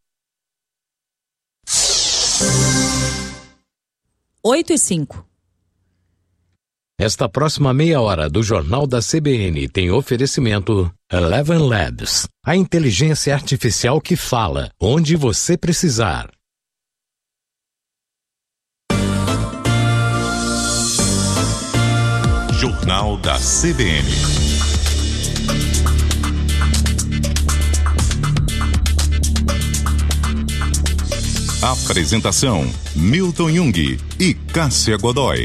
8h05. Esta próxima meia hora do Jornal da CBN tem oferecimento Eleven Labs, a inteligência artificial que fala onde você precisar. Jornal da CBN. Apresentação: Milton Jung e Cássia Godoy.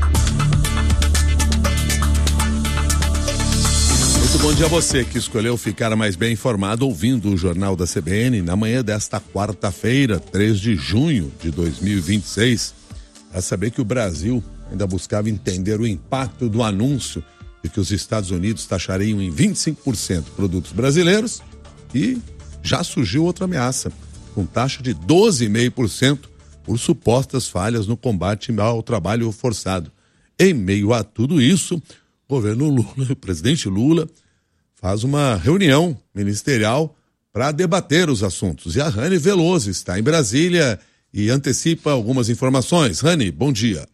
Muito bom dia a você que escolheu ficar mais bem informado ouvindo o Jornal da CBN na manhã desta quarta-feira, 3 de junho de 2026. A saber que o Brasil ainda buscava entender o impacto do anúncio de que os Estados Unidos taxariam em 25% produtos brasileiros e já surgiu outra ameaça, com taxa de 12,5% por supostas falhas no combate ao trabalho forçado. Em meio a tudo isso, o governo Lula, o presidente Lula, faz uma reunião ministerial para debater os assuntos. E a Rani Veloso está em Brasília e antecipa algumas informações. Rani, bom dia.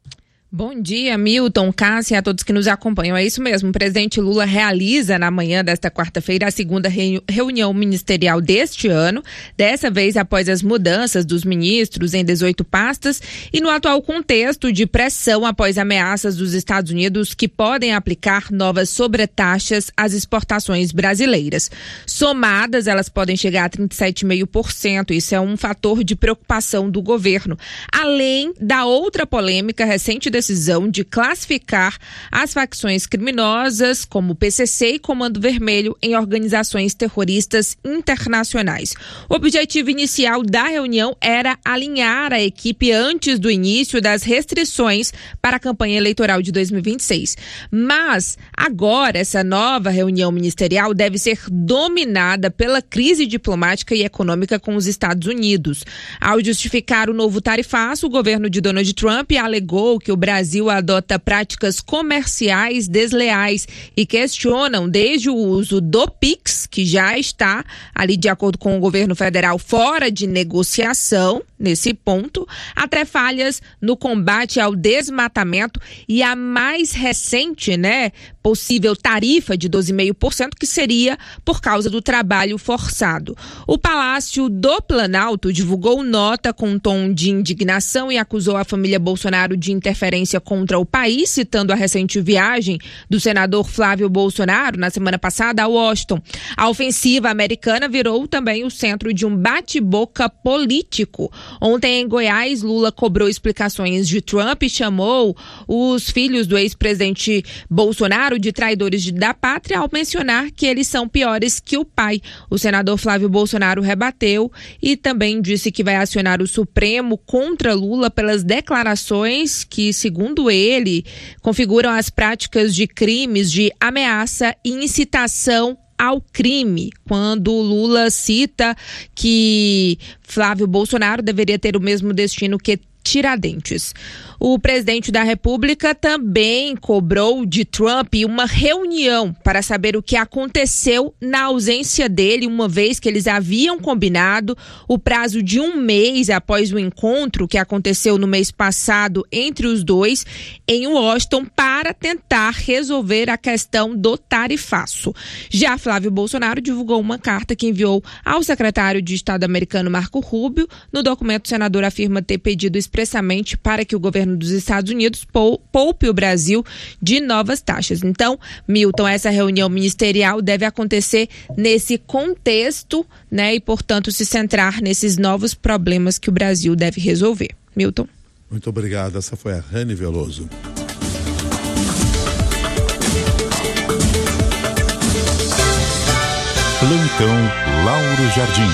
Bom dia, Milton, Cássia e a todos que nos acompanham. É isso mesmo, o presidente Lula realiza na manhã desta quarta-feira a segunda reunião ministerial deste ano, dessa vez após as mudanças dos ministros em 18 pastas e no atual contexto de pressão após ameaças dos Estados Unidos que podem aplicar novas sobretaxas às exportações brasileiras. Somadas, elas podem chegar a 37,5%. Isso é um fator de preocupação do governo. Além da outra polêmica recente decisão de classificar as facções criminosas como PCC e Comando Vermelho em organizações terroristas internacionais. O objetivo inicial da reunião era alinhar a equipe antes do início das restrições para a campanha eleitoral de 2026. Mas agora essa nova reunião ministerial deve ser dominada pela crise diplomática e econômica com os Estados Unidos. Ao justificar o novo tarifaço, o governo de Donald Trump alegou que o Brasil adota práticas comerciais desleais e questionam desde o uso do PIX, que já está ali de acordo com o governo federal fora de negociação nesse ponto, até falhas no combate ao desmatamento e a mais recente, possível tarifa de 12,5% que seria por causa do trabalho forçado. O Palácio do Planalto divulgou nota com um tom de indignação e acusou a família Bolsonaro de interferência contra o país, citando a recente viagem do senador Flávio Bolsonaro na semana passada a Washington. A ofensiva americana virou também o centro de um bate-boca político. Ontem em Goiás, Lula cobrou explicações de Trump e chamou os filhos do ex-presidente Bolsonaro de traidores da pátria ao mencionar que eles são piores que o pai. O senador Flávio Bolsonaro rebateu e também disse que vai acionar o Supremo contra Lula pelas declarações que, segundo ele, configuram as práticas de crimes de ameaça e incitação ao crime, quando Lula cita que Flávio Bolsonaro deveria ter o mesmo destino que Tiradentes. O presidente da República também cobrou de Trump uma reunião para saber o que aconteceu na ausência dele, uma vez que eles haviam combinado o prazo de 1 mês após o encontro que aconteceu no mês passado entre os dois em Washington para tentar resolver a questão do tarifaço. Já Flávio Bolsonaro divulgou uma carta que enviou ao secretário de Estado americano Marco Rubio. No documento, o senador afirma ter pedido expressamente para que o governo dos Estados Unidos poupe o Brasil de novas taxas. Então, Milton, essa reunião ministerial deve acontecer nesse contexto, e, portanto, se centrar nesses novos problemas que o Brasil deve resolver. Milton. Muito obrigado. Essa foi a Rani Veloso. Plantão Lauro Jardim.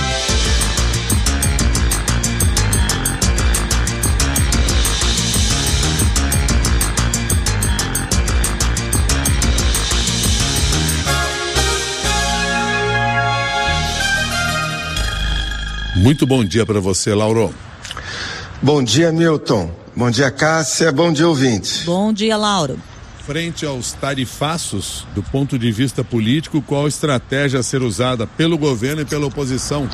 Muito bom dia para você, Lauro. Bom dia, Milton. Bom dia, Cássia. Bom dia, ouvintes. Bom dia, Lauro. Frente aos tarifaços, do ponto de vista político, qual estratégia a ser usada pelo governo e pela oposição?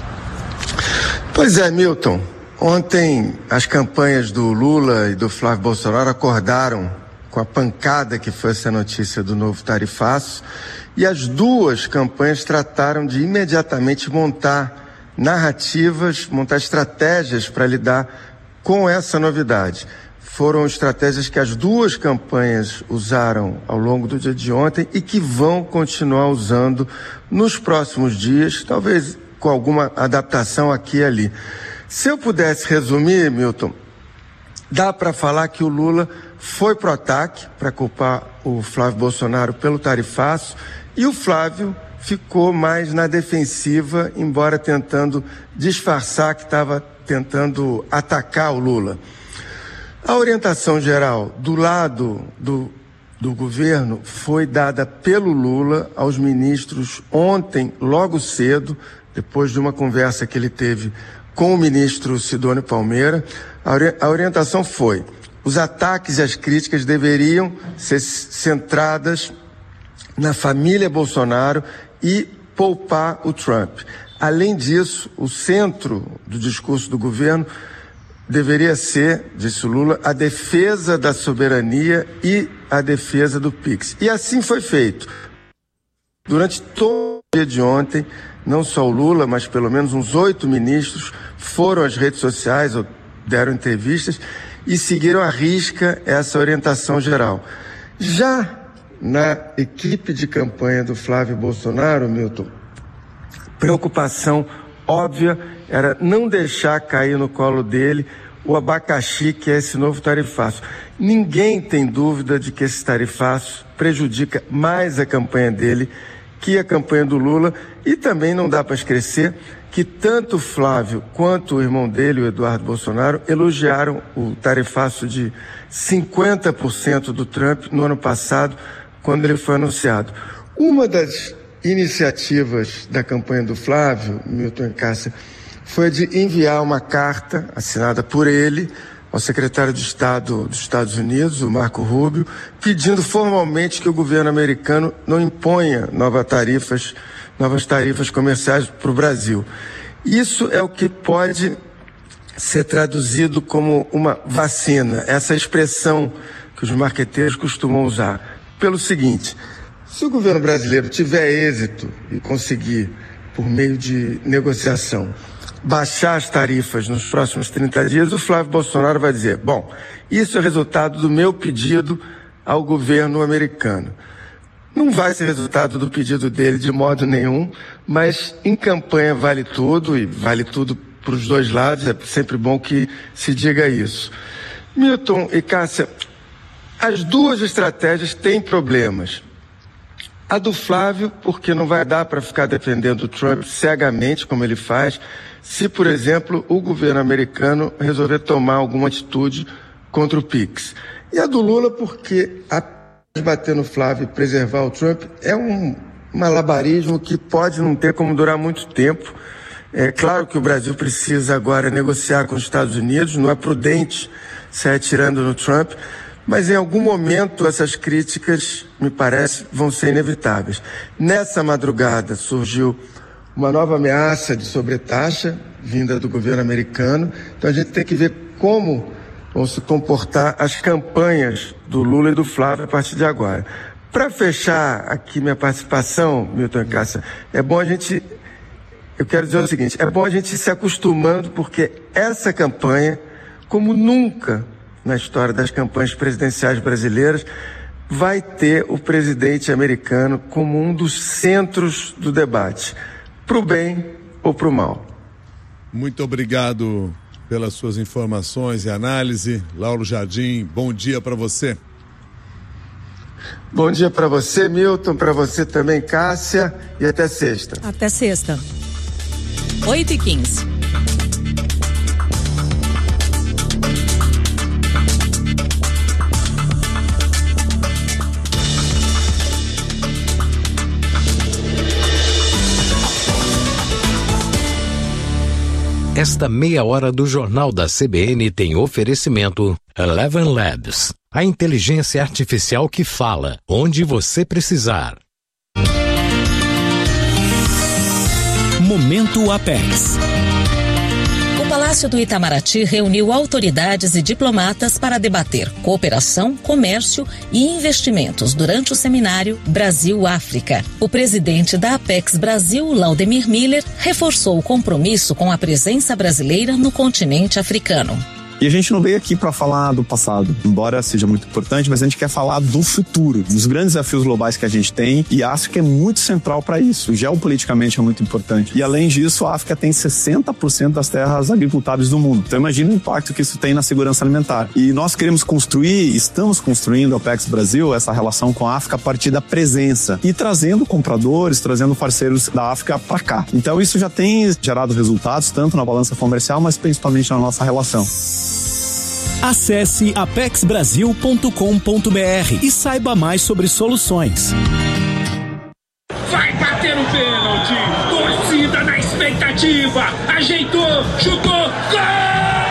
Pois é, Milton. Ontem as campanhas do Lula e do Flávio Bolsonaro acordaram com a pancada que foi essa notícia do novo tarifaço, e as duas campanhas trataram de imediatamente montar narrativas, montar estratégias para lidar com essa novidade. Foram estratégias que as duas campanhas usaram ao longo do dia de ontem e que vão continuar usando nos próximos dias, talvez com alguma adaptação aqui e ali. Se eu pudesse resumir, Milton, dá para falar que o Lula foi pro ataque para culpar o Flávio Bolsonaro pelo tarifaço e o Flávio ficou mais na defensiva, embora tentando disfarçar que estava tentando atacar o Lula. A orientação geral do lado do governo foi dada pelo Lula aos ministros ontem, logo cedo, depois de uma conversa que ele teve com o ministro Sidônio Palmeira. A orientação foi: os ataques e as críticas deveriam ser centradas na família Bolsonaro e poupar o Trump. Além disso, o centro do discurso do governo deveria ser, disse o Lula, a defesa da soberania e a defesa do PIX. E assim foi feito. Durante todo o dia de ontem, não só o Lula, mas pelo menos uns 8 ministros foram às redes sociais ou deram entrevistas e seguiram à risca essa orientação geral. Já na equipe de campanha do Flávio Bolsonaro, Milton, preocupação óbvia era não deixar cair no colo dele o abacaxi, que é esse novo tarifaço. Ninguém tem dúvida de que esse tarifaço prejudica mais a campanha dele que a campanha do Lula, e também não dá para esquecer que tanto o Flávio quanto o irmão dele, o Eduardo Bolsonaro, elogiaram o tarifaço de 50% do Trump no ano passado, quando ele foi anunciado. Uma das iniciativas da campanha do Flávio, Milton e Cássia, foi de enviar uma carta assinada por ele ao secretário de Estado dos Estados Unidos, o Marco Rubio, pedindo formalmente que o governo americano não imponha novas tarifas comerciais para o Brasil. Isso é o que pode ser traduzido como uma vacina, essa expressão que os marqueteiros costumam usar. Pelo seguinte: se o governo brasileiro tiver êxito e conseguir, por meio de negociação, baixar as tarifas nos próximos 30 dias, o Flávio Bolsonaro vai dizer: bom, isso é resultado do meu pedido ao governo americano. Não vai ser resultado do pedido dele de modo nenhum, mas em campanha vale tudo, e vale tudo para os dois lados, é sempre bom que se diga isso. Milton e Cássia, as duas estratégias têm problemas. A do Flávio, porque não vai dar para ficar defendendo o Trump cegamente, como ele faz, se, por exemplo, o governo americano resolver tomar alguma atitude contra o PIX. E a do Lula, porque bater no Flávio e preservar o Trump é um malabarismo que pode não ter como durar muito tempo. É claro que o Brasil precisa agora negociar com os Estados Unidos, não é prudente sair atirando no Trump, mas em algum momento essas críticas, me parece, vão ser inevitáveis. Nessa madrugada surgiu uma nova ameaça de sobretaxa vinda do governo americano, então a gente tem que ver como vão se comportar as campanhas do Lula e do Flávio a partir de agora. Para fechar aqui minha participação, Milton e Cássia, eu quero dizer o seguinte: é bom a gente ir se acostumando, porque essa campanha, como nunca na história das campanhas presidenciais brasileiras, vai ter o presidente americano como um dos centros do debate, para o bem ou para o mal. Muito obrigado pelas suas informações e análise. Lauro Jardim, bom dia para você. Bom dia para você, Milton, para você também, Cássia, e até sexta. Até sexta. 8h15. Esta meia hora do Jornal da CBN tem oferecimento Eleven Labs, a inteligência artificial que fala onde você precisar. Momento Apex. O Palácio do Itamaraty reuniu autoridades e diplomatas para debater cooperação, comércio e investimentos durante o seminário Brasil-África. O presidente da Apex Brasil, Laudemir Miller, reforçou o compromisso com a presença brasileira no continente africano. E a gente não veio aqui para falar do passado, embora seja muito importante, mas a gente quer falar do futuro, dos grandes desafios globais que a gente tem, e a África é muito central para isso, geopoliticamente é muito importante. E além disso, a África tem 60% das terras agricultáveis do mundo. Então imagina o impacto que isso tem na segurança alimentar. E nós queremos construir, estamos construindo a Apex Brasil, essa relação com a África a partir da presença e trazendo compradores, trazendo parceiros da África para cá. Então isso já tem gerado resultados, tanto na balança comercial, mas principalmente na nossa relação. Acesse apexbrasil.com.br e saiba mais sobre soluções. Vai bater o pênalti! Torcida na expectativa! Ajeitou! Chutou! Gol!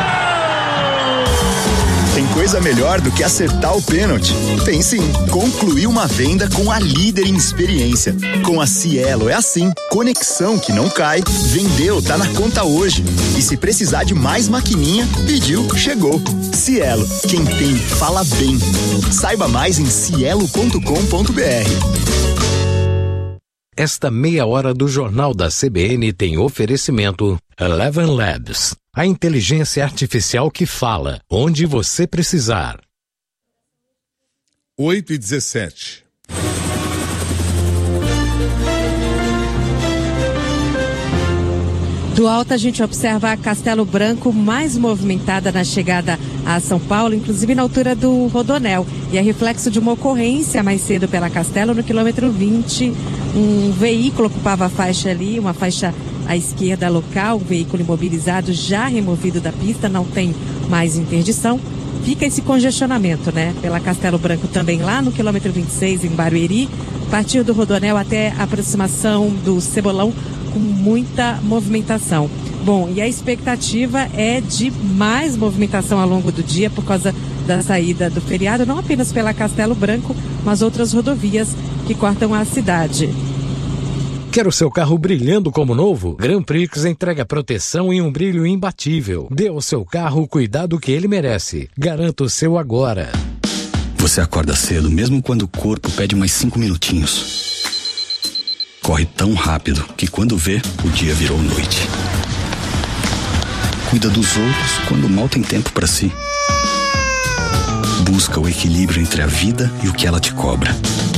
Tem coisa melhor do que acertar o pênalti? Tem sim. Concluir uma venda com a líder em experiência. Com a Cielo é assim. Conexão que não cai. Vendeu, tá na conta hoje. E se precisar de mais maquininha, pediu, chegou. Cielo, quem tem, fala bem. Saiba mais em cielo.com.br. Esta meia hora do Jornal da CBN tem oferecimento Eleven Labs, a inteligência artificial que fala onde você precisar. 8h17. Do alto a gente observa a Castelo Branco mais movimentada na chegada a São Paulo, inclusive na altura do Rodonel. E é reflexo de uma ocorrência mais cedo pela Castelo, no quilômetro 20. Um veículo ocupava a faixa ali, uma faixa à esquerda local, um veículo imobilizado já removido da pista, não tem mais interdição. Fica esse congestionamento, né? Pela Castelo Branco também lá no quilômetro 26, em Barueri, a partir do Rodonel até a aproximação do Cebolão, com muita movimentação. Bom, e a expectativa é de mais movimentação ao longo do dia por causa da saída do feriado, não apenas pela Castelo Branco, mas outras rodovias que cortam a cidade. Quer o seu carro brilhando como novo? Grand Prix entrega proteção e um brilho imbatível. Dê ao seu carro o cuidado que ele merece. Garanta o seu agora. Você acorda cedo, mesmo quando o corpo pede mais 5 minutinhos. Corre tão rápido que quando vê, o dia virou noite. Cuida dos outros quando mal tem tempo para si. Busca o equilíbrio entre a vida e o que ela te cobra.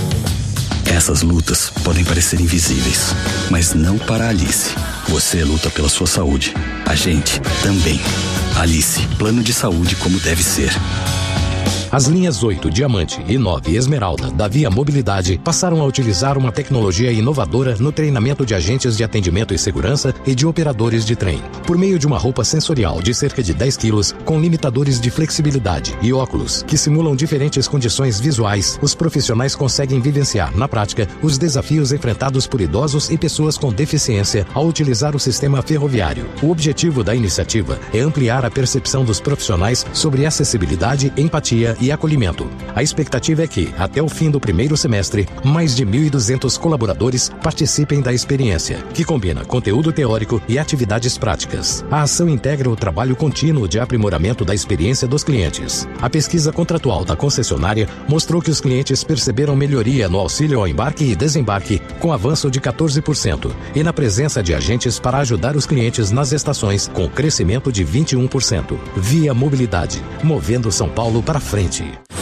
Essas lutas podem parecer invisíveis, mas não para a Alice. Você luta pela sua saúde. A gente também. Alice, plano de saúde como deve ser. As linhas 8, Diamante e 9, Esmeralda, da Via Mobilidade, passaram a utilizar uma tecnologia inovadora no treinamento de agentes de atendimento e segurança e de operadores de trem. Por meio de uma roupa sensorial de cerca de 10 quilos, com limitadores de flexibilidade e óculos que simulam diferentes condições visuais, os profissionais conseguem vivenciar, na prática, os desafios enfrentados por idosos e pessoas com deficiência ao utilizar o sistema ferroviário. O objetivo da iniciativa é ampliar a percepção dos profissionais sobre acessibilidade, empatia e acolhimento. A expectativa é que, até o fim do primeiro semestre, mais de 1.200 colaboradores participem da experiência, que combina conteúdo teórico e atividades práticas. A ação integra o trabalho contínuo de aprimoramento da experiência dos clientes. A pesquisa contratual da concessionária mostrou que os clientes perceberam melhoria no auxílio ao embarque e desembarque, com avanço de 14%, e na presença de agentes para ajudar os clientes nas estações, com crescimento de 21%. Via Mobilidade, movendo São Paulo para frente.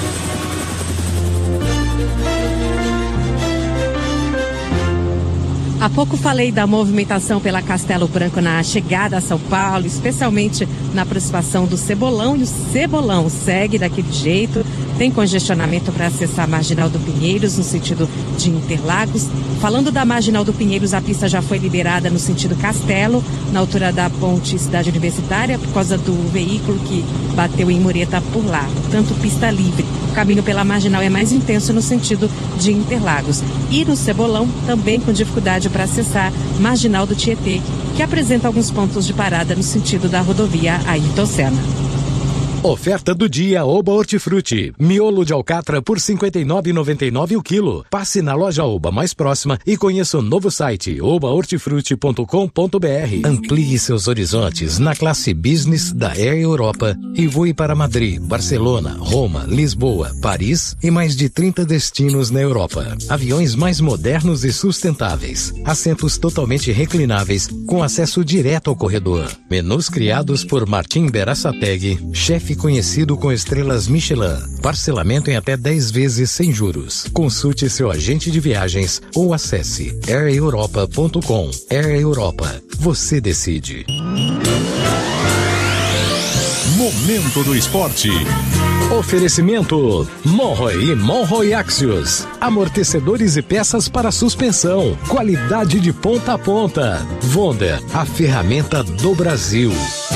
Há pouco falei da movimentação pela Castelo Branco na chegada a São Paulo, especialmente na aproximação do Cebolão, e o Cebolão segue daquele jeito, tem congestionamento para acessar a Marginal do Pinheiros no sentido de Interlagos. Falando da Marginal do Pinheiros, a pista já foi liberada no sentido Castelo, na altura da ponte Cidade Universitária, por causa do veículo que bateu em mureta por lá, portanto pista livre. O caminho pela Marginal é mais intenso no sentido de Interlagos. E no Cebolão, também com dificuldade para acessar Marginal do Tietê, que apresenta alguns pontos de parada no sentido da rodovia Ayrton Senna. Oferta do dia Oba Hortifruti. Miolo de alcatra por R$ 59,99 o quilo. Passe na loja Oba mais próxima e conheça o novo site obaHortifruti.com.br. Amplie seus horizontes na classe Business da Air Europa e voe para Madrid, Barcelona, Roma, Lisboa, Paris e mais de 30 destinos na Europa. Aviões mais modernos e sustentáveis. Assentos totalmente reclináveis com acesso direto ao corredor. Menus criados por Martim Berasategui, chefe conhecido com estrelas Michelin. Parcelamento em até 10 vezes sem juros. Consulte seu agente de viagens ou acesse aireuropa.com. Air Europa. Você decide. Momento do Esporte. Oferecimento Monroe e Monroe Axios. Amortecedores e peças para suspensão. Qualidade de ponta a ponta. Wonder, a ferramenta do Brasil.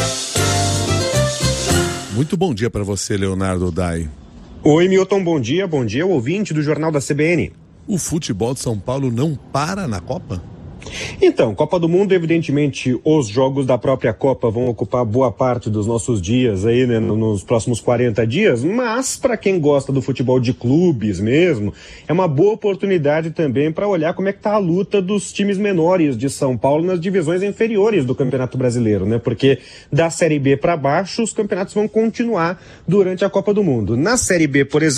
Muito bom dia para você, Leonardo Dai. Oi, Milton, bom dia ouvinte do Jornal da CBN. O futebol de São Paulo não para na Copa? Então, Copa do Mundo, evidentemente, os jogos da própria Copa vão ocupar boa parte dos nossos dias aí, né, nos próximos 40 dias, mas para quem gosta do futebol de clubes mesmo, é uma boa oportunidade também para olhar como é que tá a luta dos times menores de São Paulo nas divisões inferiores do Campeonato Brasileiro, né? Porque da Série B para baixo, os campeonatos vão continuar durante a Copa do Mundo. Na Série B, por exemplo,